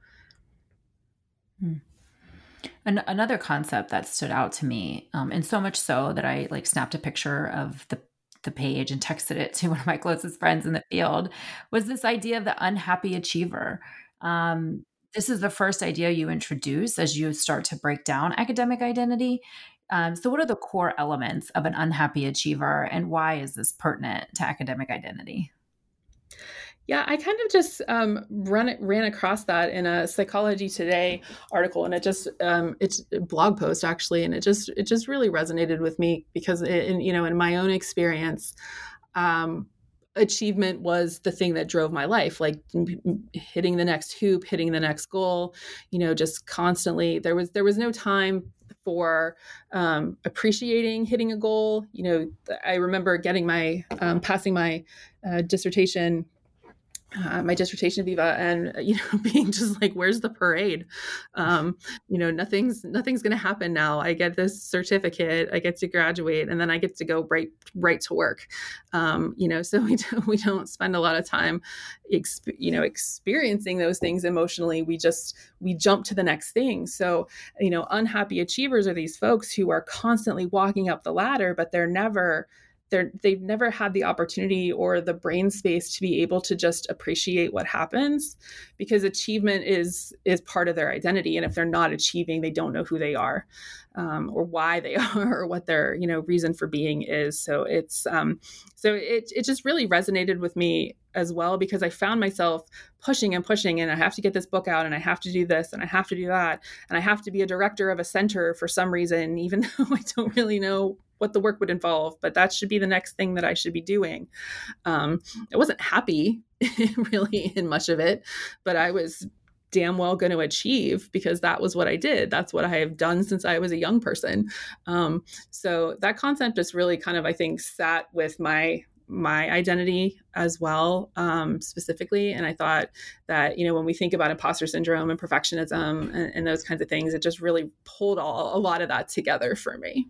Hmm. An- another concept that stood out to me, um, and so much so that I like snapped a picture of the the page and texted it to one of my closest friends in the field, was this idea of the unhappy achiever. Um, this is the first idea you introduce as you start to break down academic identity. Um, so what are the core elements of an unhappy achiever, and why is this pertinent to academic identity? Yeah, I kind of just um, run ran across that in a Psychology Today article, and it just um, it's a blog post actually, and it just it just really resonated with me because it, in, you know, in my own experience, um, achievement was the thing that drove my life, like hitting the next hoop, hitting the next goal, you know, just constantly. There was there was no time for um, appreciating hitting a goal. You know, I remember getting my um, passing my uh, dissertation. Uh, my dissertation viva, and you know, being just like, where's the parade? Um, you know, nothing's nothing's going to happen now. I get this certificate, I get to graduate, and then I get to go right right to work. Um, you know, so we don't, we don't spend a lot of time, exp- you know, experiencing those things emotionally. We just we jump to the next thing. So, you know, unhappy achievers are these folks who are constantly walking up the ladder, but they're never. They're, they've never had the opportunity or the brain space to be able to just appreciate what happens, because achievement is is part of their identity. And if they're not achieving, they don't know who they are, um, or why they are, or what their, you know, reason for being is. So it's um, so it it just really resonated with me as well, because I found myself pushing and pushing, and I have to get this book out, and I have to do this, and I have to do that, and I have to be a director of a center for some reason, even though I don't really know what the work would involve, but that should be the next thing that I should be doing. Um, I wasn't happy really in much of it, but I was damn well going to achieve, because that was what I did. That's what I have done since I was a young person. Um, so that concept just really kind of, I think, sat with my my identity as well, um, specifically. And I thought that, you know, when we think about imposter syndrome and perfectionism and, and those kinds of things, it just really pulled all, a lot of that together for me.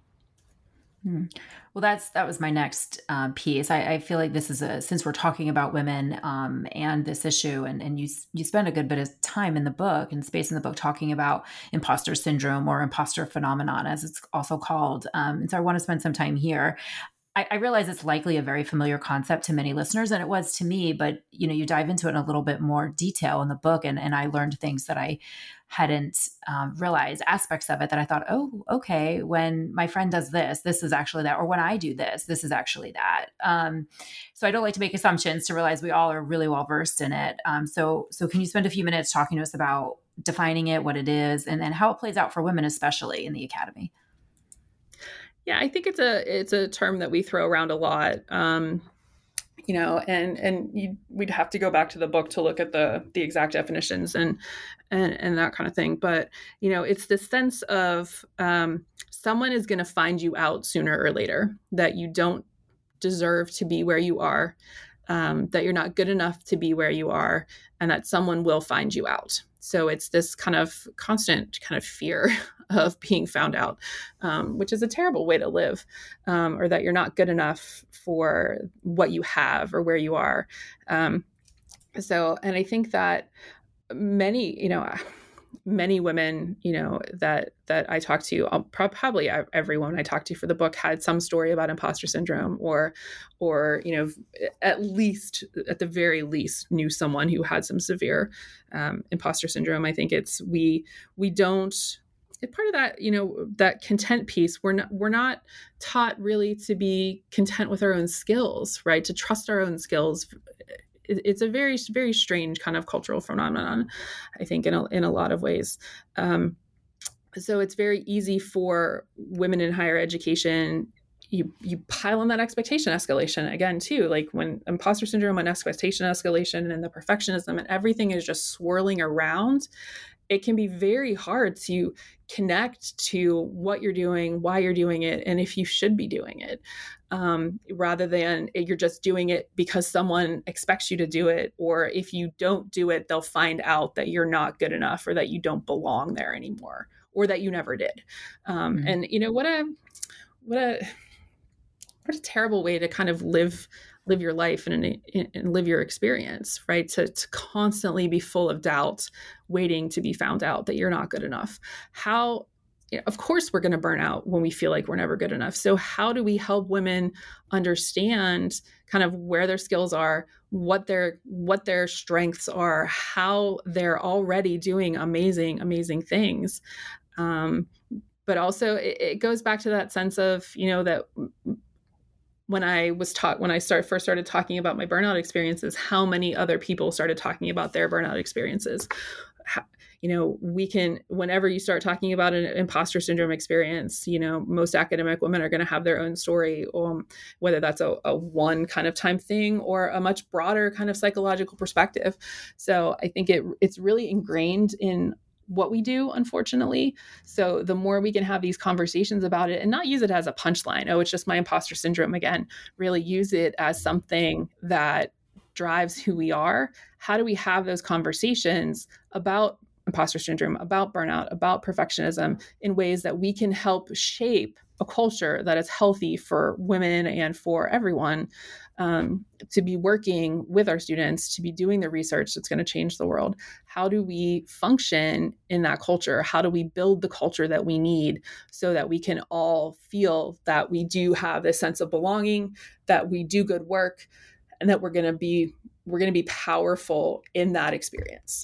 Hmm. Well, that's that was my next um, piece. I, I feel like this is a, since we're talking about women um, and this issue, and, and you you spend a good bit of time in the book and space in the book talking about imposter syndrome, or imposter phenomenon, as it's also called. Um, and so I want to spend some time here. I, I realize it's likely a very familiar concept to many listeners, and it was to me, but you know, you dive into it in a little bit more detail in the book, and, and I learned things that I hadn't um, realized, aspects of it that I thought, oh, okay, when my friend does this, this is actually that, or when I do this, this is actually that. Um, so I don't like to make assumptions, to realize we all are really well versed in it. Um, so, so can you spend a few minutes talking to us about defining it, what it is, and then how it plays out for women, especially in the academy? Yeah, I think it's a it's a term that we throw around a lot, um, you know, and and you, we'd have to go back to the book to look at the the exact definitions and and and that kind of thing. But you know, it's the sense of um, someone is going to find you out sooner or later, that you don't deserve to be where you are, um, that you're not good enough to be where you are, and that someone will find you out. So it's this kind of constant kind of fear of being found out, um, which is a terrible way to live, um, or that you're not good enough for what you have or where you are. Um, so, and I think that many, you know, many women, you know, that that I talked to, I'll pro- probably every woman I talked to for the book had some story about imposter syndrome, or, or you know, at least, at the very least, knew someone who had some severe um, imposter syndrome. I think it's we we don't. Part of that, you know, that content piece, we're not we're not taught really to be content with our own skills, right? To trust our own skills. It's a very, very strange kind of cultural phenomenon, I think, in a, in a lot of ways. Um, so it's very easy for women in higher education, you you pile on that expectation escalation again too, like when imposter syndrome and expectation escalation and the perfectionism and everything is just swirling around, it can be very hard to connect to what you're doing, why you're doing it, and if you should be doing it, um, rather than you're just doing it because someone expects you to do it, or if you don't do it, they'll find out that you're not good enough or that you don't belong there anymore, or that you never did. Um, mm-hmm. And you know what a what a what a terrible way to kind of live live your life and, and live your experience, right? To, to constantly be full of doubt, waiting to be found out that you're not good enough. How, you know, of course, we're going to burn out when we feel like we're never good enough. So how do we help women understand kind of where their skills are, what their, what their strengths are, how they're already doing amazing, amazing things. Um, but also it, it goes back to that sense of, you know, that when I was taught, when I start, first started talking about my burnout experiences, how many other people started talking about their burnout experiences. How, you know, we can, whenever you start talking about an imposter syndrome experience, you know, most academic women are going to have their own story, um, whether that's a, a one kind of time thing or a much broader kind of psychological perspective. So I think it it's really ingrained in what we do, unfortunately. So the more we can have these conversations about it and not use it as a punchline, oh, it's just my imposter syndrome again, really use it as something that drives who we are. How do we have those conversations about imposter syndrome, about burnout, about perfectionism in ways that we can help shape a culture that is healthy for women and for everyone, um, to be working with our students, to be doing the research that's going to change the world. How do we function in that culture? How do we build the culture that we need so that we can all feel that we do have this sense of belonging, that we do good work, and that we're going to be, we're going to be powerful in that experience.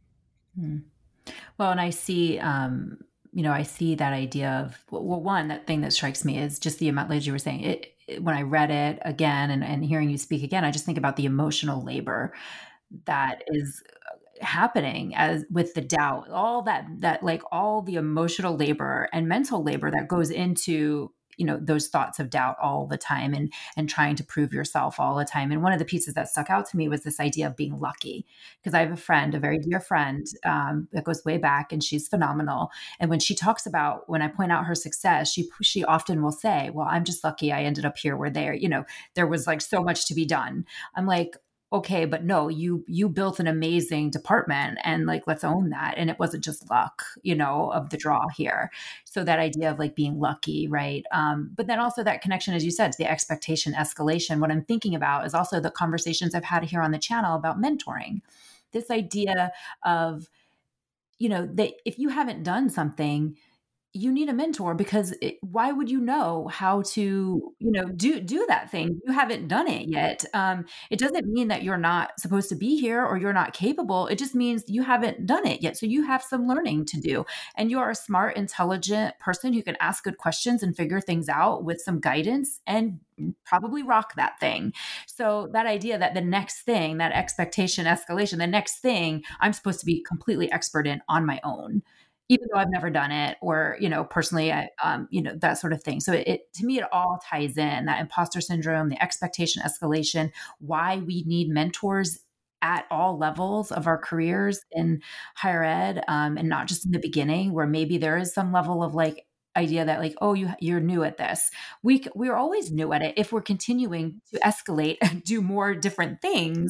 Hmm. Well, and I see, um, you know, I see that idea of, well, one, that thing that strikes me is just the amount, as you were saying, it, it, when I read it again and, and hearing you speak again, I just think about the emotional labor that is happening as with the doubt, all that, that like all the emotional labor and mental labor that goes into, you know, those thoughts of doubt all the time and, and trying to prove yourself all the time. And one of the pieces that stuck out to me was this idea of being lucky, because I have a friend, a very dear friend, um, that goes way back, and she's phenomenal. And when she talks about, when I point out her success, she, she often will say, well, I'm just lucky I ended up here where there, you know, there was like so much to be done. I'm like, okay, but no, you, you built an amazing department, and like, let's own that. And it wasn't just luck, you know, of the draw here. So that idea of like being lucky, right? Um, but then also that connection, as you said, to the expectation escalation. What I'm thinking about is also the conversations I've had here on the channel about mentoring. This idea of, you know, that if you haven't done something, you need a mentor, because it, why would you know how to, you know, do, do that thing? You haven't done it yet. Um, it doesn't mean that you're not supposed to be here or you're not capable. It just means you haven't done it yet. So you have some learning to do, and you're a smart, intelligent person who can ask good questions and figure things out with some guidance and probably rock that thing. So that idea that the next thing, that expectation escalation, the next thing I'm supposed to be completely expert in on my own, even though I've never done it, or, you know, personally, I, um, you know, that sort of thing. So it, it, to me, it all ties in, that imposter syndrome, the expectation escalation, why we need mentors at all levels of our careers in higher ed, um, and not just in the beginning, where maybe there is some level of like idea that like, oh, you, you're new at this. We, we're always new at it. If we're continuing to escalate and do more different things,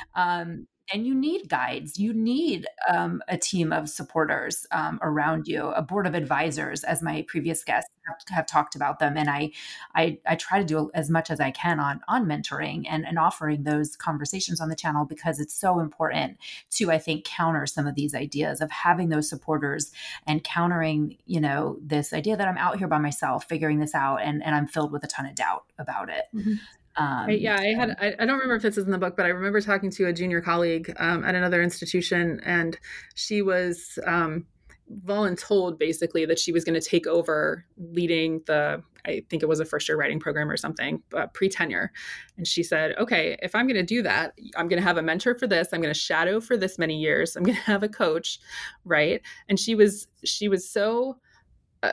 um, and you need guides, you need um, a team of supporters um, around you, a board of advisors, as my previous guests have, have talked about them. And I, I, I try to do as much as I can on, on mentoring and, and offering those conversations on the channel, because it's so important to, I think, counter some of these ideas of having those supporters and countering, you know, this idea that I'm out here by myself, figuring this out, and, and I'm filled with a ton of doubt about it. Mm-hmm. Um, right, yeah, I had, I, I don't remember if this is in the book, but I remember talking to a junior colleague um, at another institution, and she was um, voluntold basically that she was going to take over leading the, I think it was a first year writing program or something, uh, pre-tenure. And she said, okay, if I'm going to do that, I'm going to have a mentor for this. I'm going to shadow for this many years. I'm going to have a coach. Right. And she was, she was so uh,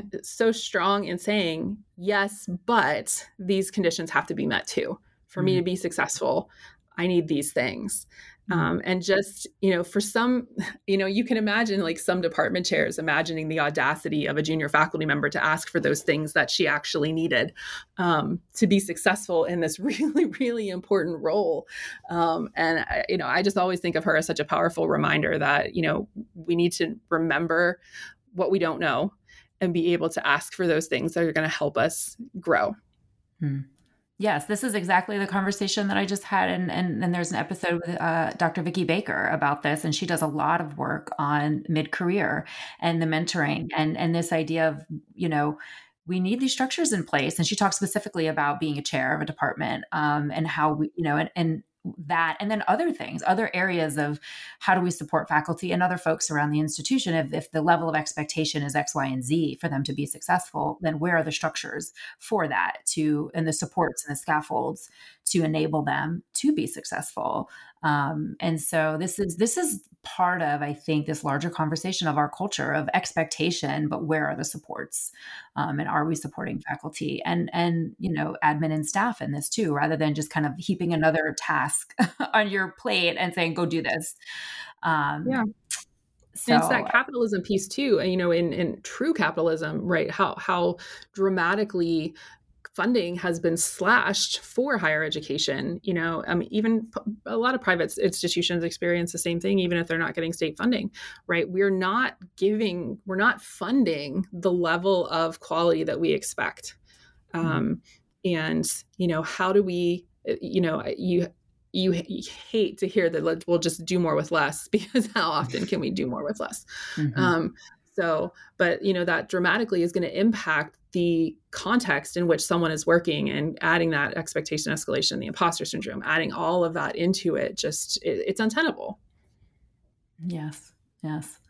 so strong in saying, yes, but these conditions have to be met too. For mm-hmm. me to be successful, I need these things. Um, and just, you know, for some, you know, you can imagine like some department chairs imagining the audacity of a junior faculty member to ask for those things that she actually needed um, to be successful in this really, really important role. Um, and, I, you know, I just always think of her as such a powerful reminder that, you know, we need to remember what we don't know and be able to ask for those things that are going to help us grow. Hmm. Yes, this is exactly the conversation that I just had. And, and, and there's an episode with uh, Doctor Vicki Baker about this. And she does a lot of work on mid-career and the mentoring and, and this idea of, you know, we need these structures in place. And she talks specifically about being a chair of a department um, and how we, you know, and, and that, and then other things, other areas of how do we support faculty and other folks around the institution. If, if the level of expectation is X, Y, and Z for them to be successful, then where are the structures for that to, and the supports and the scaffolds to enable them to be successful? Um, and so this is, this is part of, I think, this larger conversation of our culture of expectation, but where are the supports? Um, and are we supporting faculty and, and, you know, admin and staff in this too, rather than just kind of heaping another task on your plate and saying, go do this. Um, yeah. So and it's that capitalism piece too, you know, in, in true capitalism, right? How, how dramatically funding has been slashed for higher education. You know, um, even p- a lot of private institutions experience the same thing, even if they're not getting state funding, right? We're not giving, we're not funding the level of quality that we expect. Um, mm-hmm. And, you know, how do we, you know, you, you, you hate to hear that we'll just do more with less, because how often can we do more with less? Mm-hmm. Um, So, but, you know, that dramatically is going to impact the context in which someone is working, and adding that expectation escalation, the imposter syndrome, adding all of that into it, just, it, it's untenable. Yes. Yes.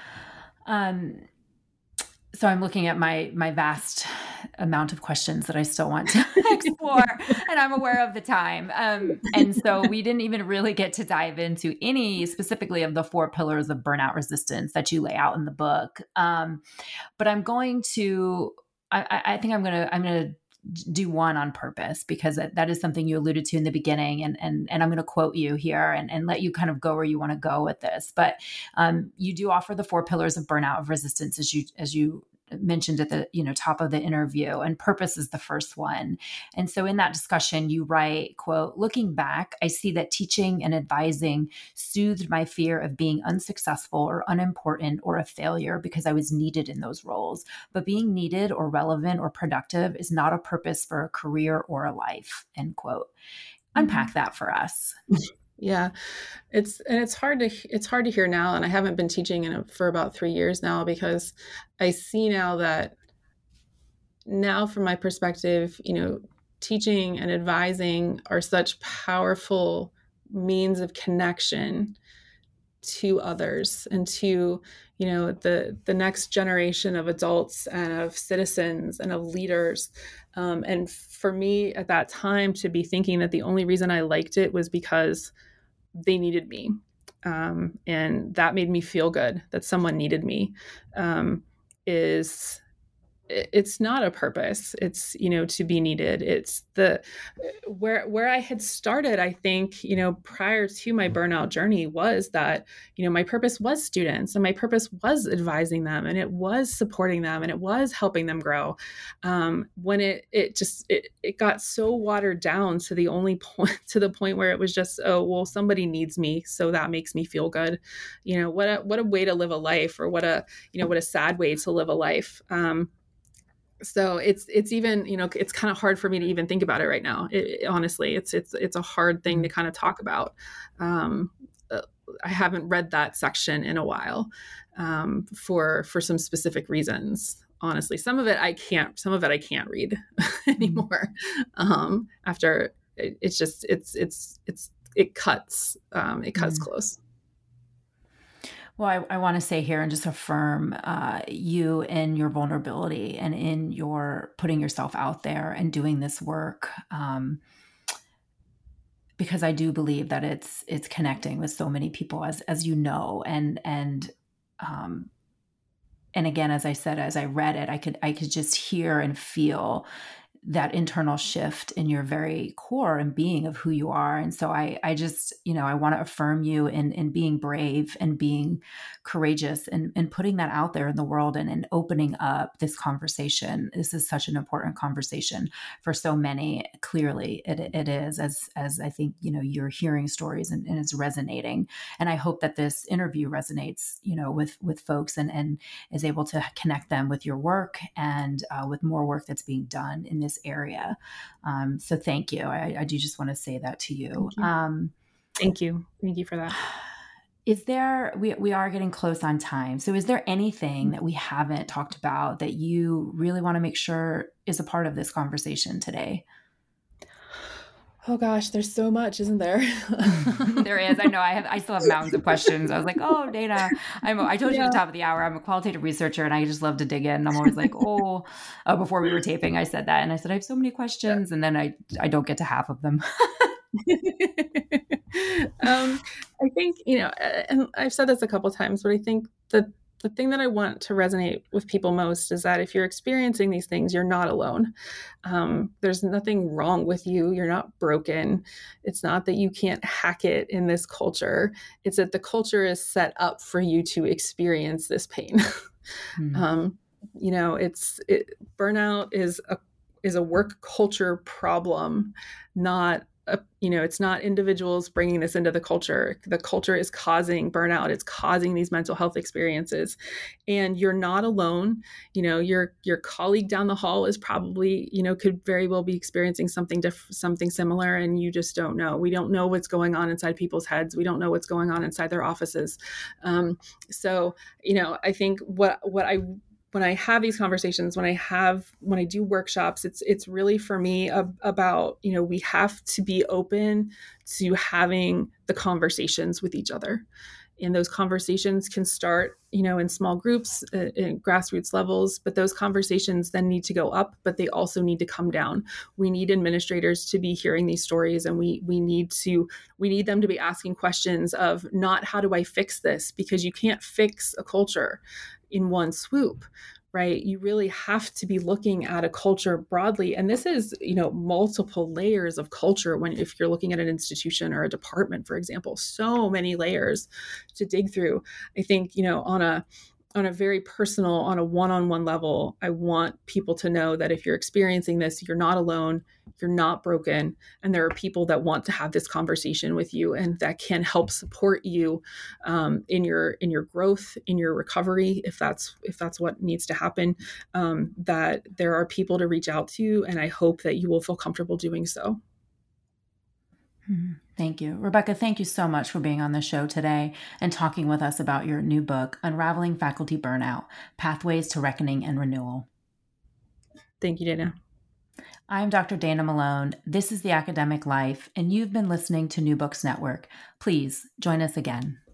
Um, so I'm looking at my, my vast amount of questions that I still want to explore, and I'm aware of the time. Um, and so we didn't even really get to dive into any specifically of the four pillars of burnout resistance that you lay out in the book. Um, but I'm going to, I, I think I'm going to, I'm going to do one on purpose, because that, that is something you alluded to in the beginning. And, and, and I'm going to quote you here and, and let you kind of go where you want to go with this. But um, you do offer the four pillars of burnout of resistance, as you, as you mentioned at the, you know, top of the interview, and purpose is the first one. And so in that discussion, you write, quote, "Looking back, I see that teaching and advising soothed my fear of being unsuccessful or unimportant or a failure because I was needed in those roles. But being needed or relevant or productive is not a purpose for a career or a life," end quote. Unpack that for us. Yeah, it's, and it's hard to, it's hard to hear now. And I haven't been teaching in a, for about three years now, because I see now that now from my perspective, you know, teaching and advising are such powerful means of connection to others and to, you know, the, the next generation of adults and of citizens and of leaders. Um, and for me at that time to be thinking that the only reason I liked it was because they needed me. Um, and that made me feel good that someone needed me, um, is, it's not a purpose. It's, you know, to be needed. It's the, where, where I had started, I think, you know, prior to my burnout journey was that, you know, my purpose was students, and my purpose was advising them, and it was supporting them, and it was helping them grow. Um, when it, it just, it, it got so watered down to the only point, to the point where it was just, oh, well, somebody needs me, so that makes me feel good. You know, what a, what a way to live a life, or what a, you know, what a sad way to live a life. Um, So it's, it's even, you know, it's kind of hard for me to even think about it right now. It, it, honestly, it's, it's, it's a hard thing to kind of talk about. Um, uh, I haven't read that section in a while, um, for, for some specific reasons. Honestly, some of it I can't, some of it I can't read anymore. Um, after it, it's just, it's, it's, it's, it cuts, um, it cuts mm. close. Well, I, I want to say here and just affirm uh, you in your vulnerability and in your putting yourself out there and doing this work, um, because I do believe that it's it's connecting with so many people, as as you know, and and um, and again, as I said, as I read it, I could, I could just hear and feel that internal shift in your very core and being of who you are. And so I, I just, you know, I want to affirm you in, in being brave and being courageous and, and putting that out there in the world and, and opening up this conversation. This is such an important conversation for so many. Clearly it, it is, as, as I think, you know, you're hearing stories and, and it's resonating. And I hope that this interview resonates, you know, with, with folks and, and is able to connect them with your work and uh, with more work that's being done in this area. Um, so thank you. I, I do just want to say that to you. Thank you. Um, thank you. Thank you for that. Is there, we, we are getting close on time. So is there anything that we haven't talked about that you really want to make sure is a part of this conversation today? Oh gosh, there's so much, isn't there? There is. I know. I have. I still have mountains of questions. I was like, "Oh, Dana, I'm." I told you Yeah. at the top of the hour, I'm a qualitative researcher, and I just love to dig in. I'm always like, "Oh." Uh, before we were taping, I said that, and I said I have so many questions, and then I I don't get to half of them. um, I think you know, and I've said this a couple of times, but I think that the thing that I want to resonate with people most is that if you're experiencing these things, you're not alone. Um, there's nothing wrong with you. You're not broken. It's not that you can't hack it in this culture. It's that the culture is set up for you to experience this pain. Mm-hmm. um, you know, it's it, burnout is a is a work culture problem, not a, you know, it's not individuals bringing this into the culture. The culture is causing burnout. It's causing these mental health experiences, and you're not alone. You know, your your colleague down the hall is probably, you know, could very well be experiencing something diff- something similar, and you just don't know. We don't know what's going on inside people's heads. We don't know what's going on inside their offices. Um, so, you know, I think what what I when I have these conversations, when I have, when I do workshops, it's, it's really for me ab- about, you know, we have to be open to having the conversations with each other. And those conversations can start, you know, in small groups, uh, in grassroots levels, but those conversations then need to go up, but they also need to come down. We need administrators to be hearing these stories, and we we need to we need them to be asking questions of not how do I fix this, because you can't fix a culture in one swoop. Right? You really have to be looking at a culture broadly. And this is, you know, multiple layers of culture when, if you're looking at an institution or a department, for example, so many layers to dig through. I think, you know, on a, on a very personal, on a one-on-one level, I want people to know that if you're experiencing this, you're not alone, you're not broken, and there are people that want to have this conversation with you and that can help support you um, in your in your growth, in your recovery, if that's if that's what needs to happen. Um, that there are people to reach out to, and I hope that you will feel comfortable doing so. Thank you. Rebecca, thank you so much for being on the show today and talking with us about your new book, Unraveling Faculty Burnout: Pathways to Reckoning and Renewal. Thank you, Dana. I'm Doctor Dana Malone. This is The Academic Life, and you've been listening to New Books Network. Please join us again.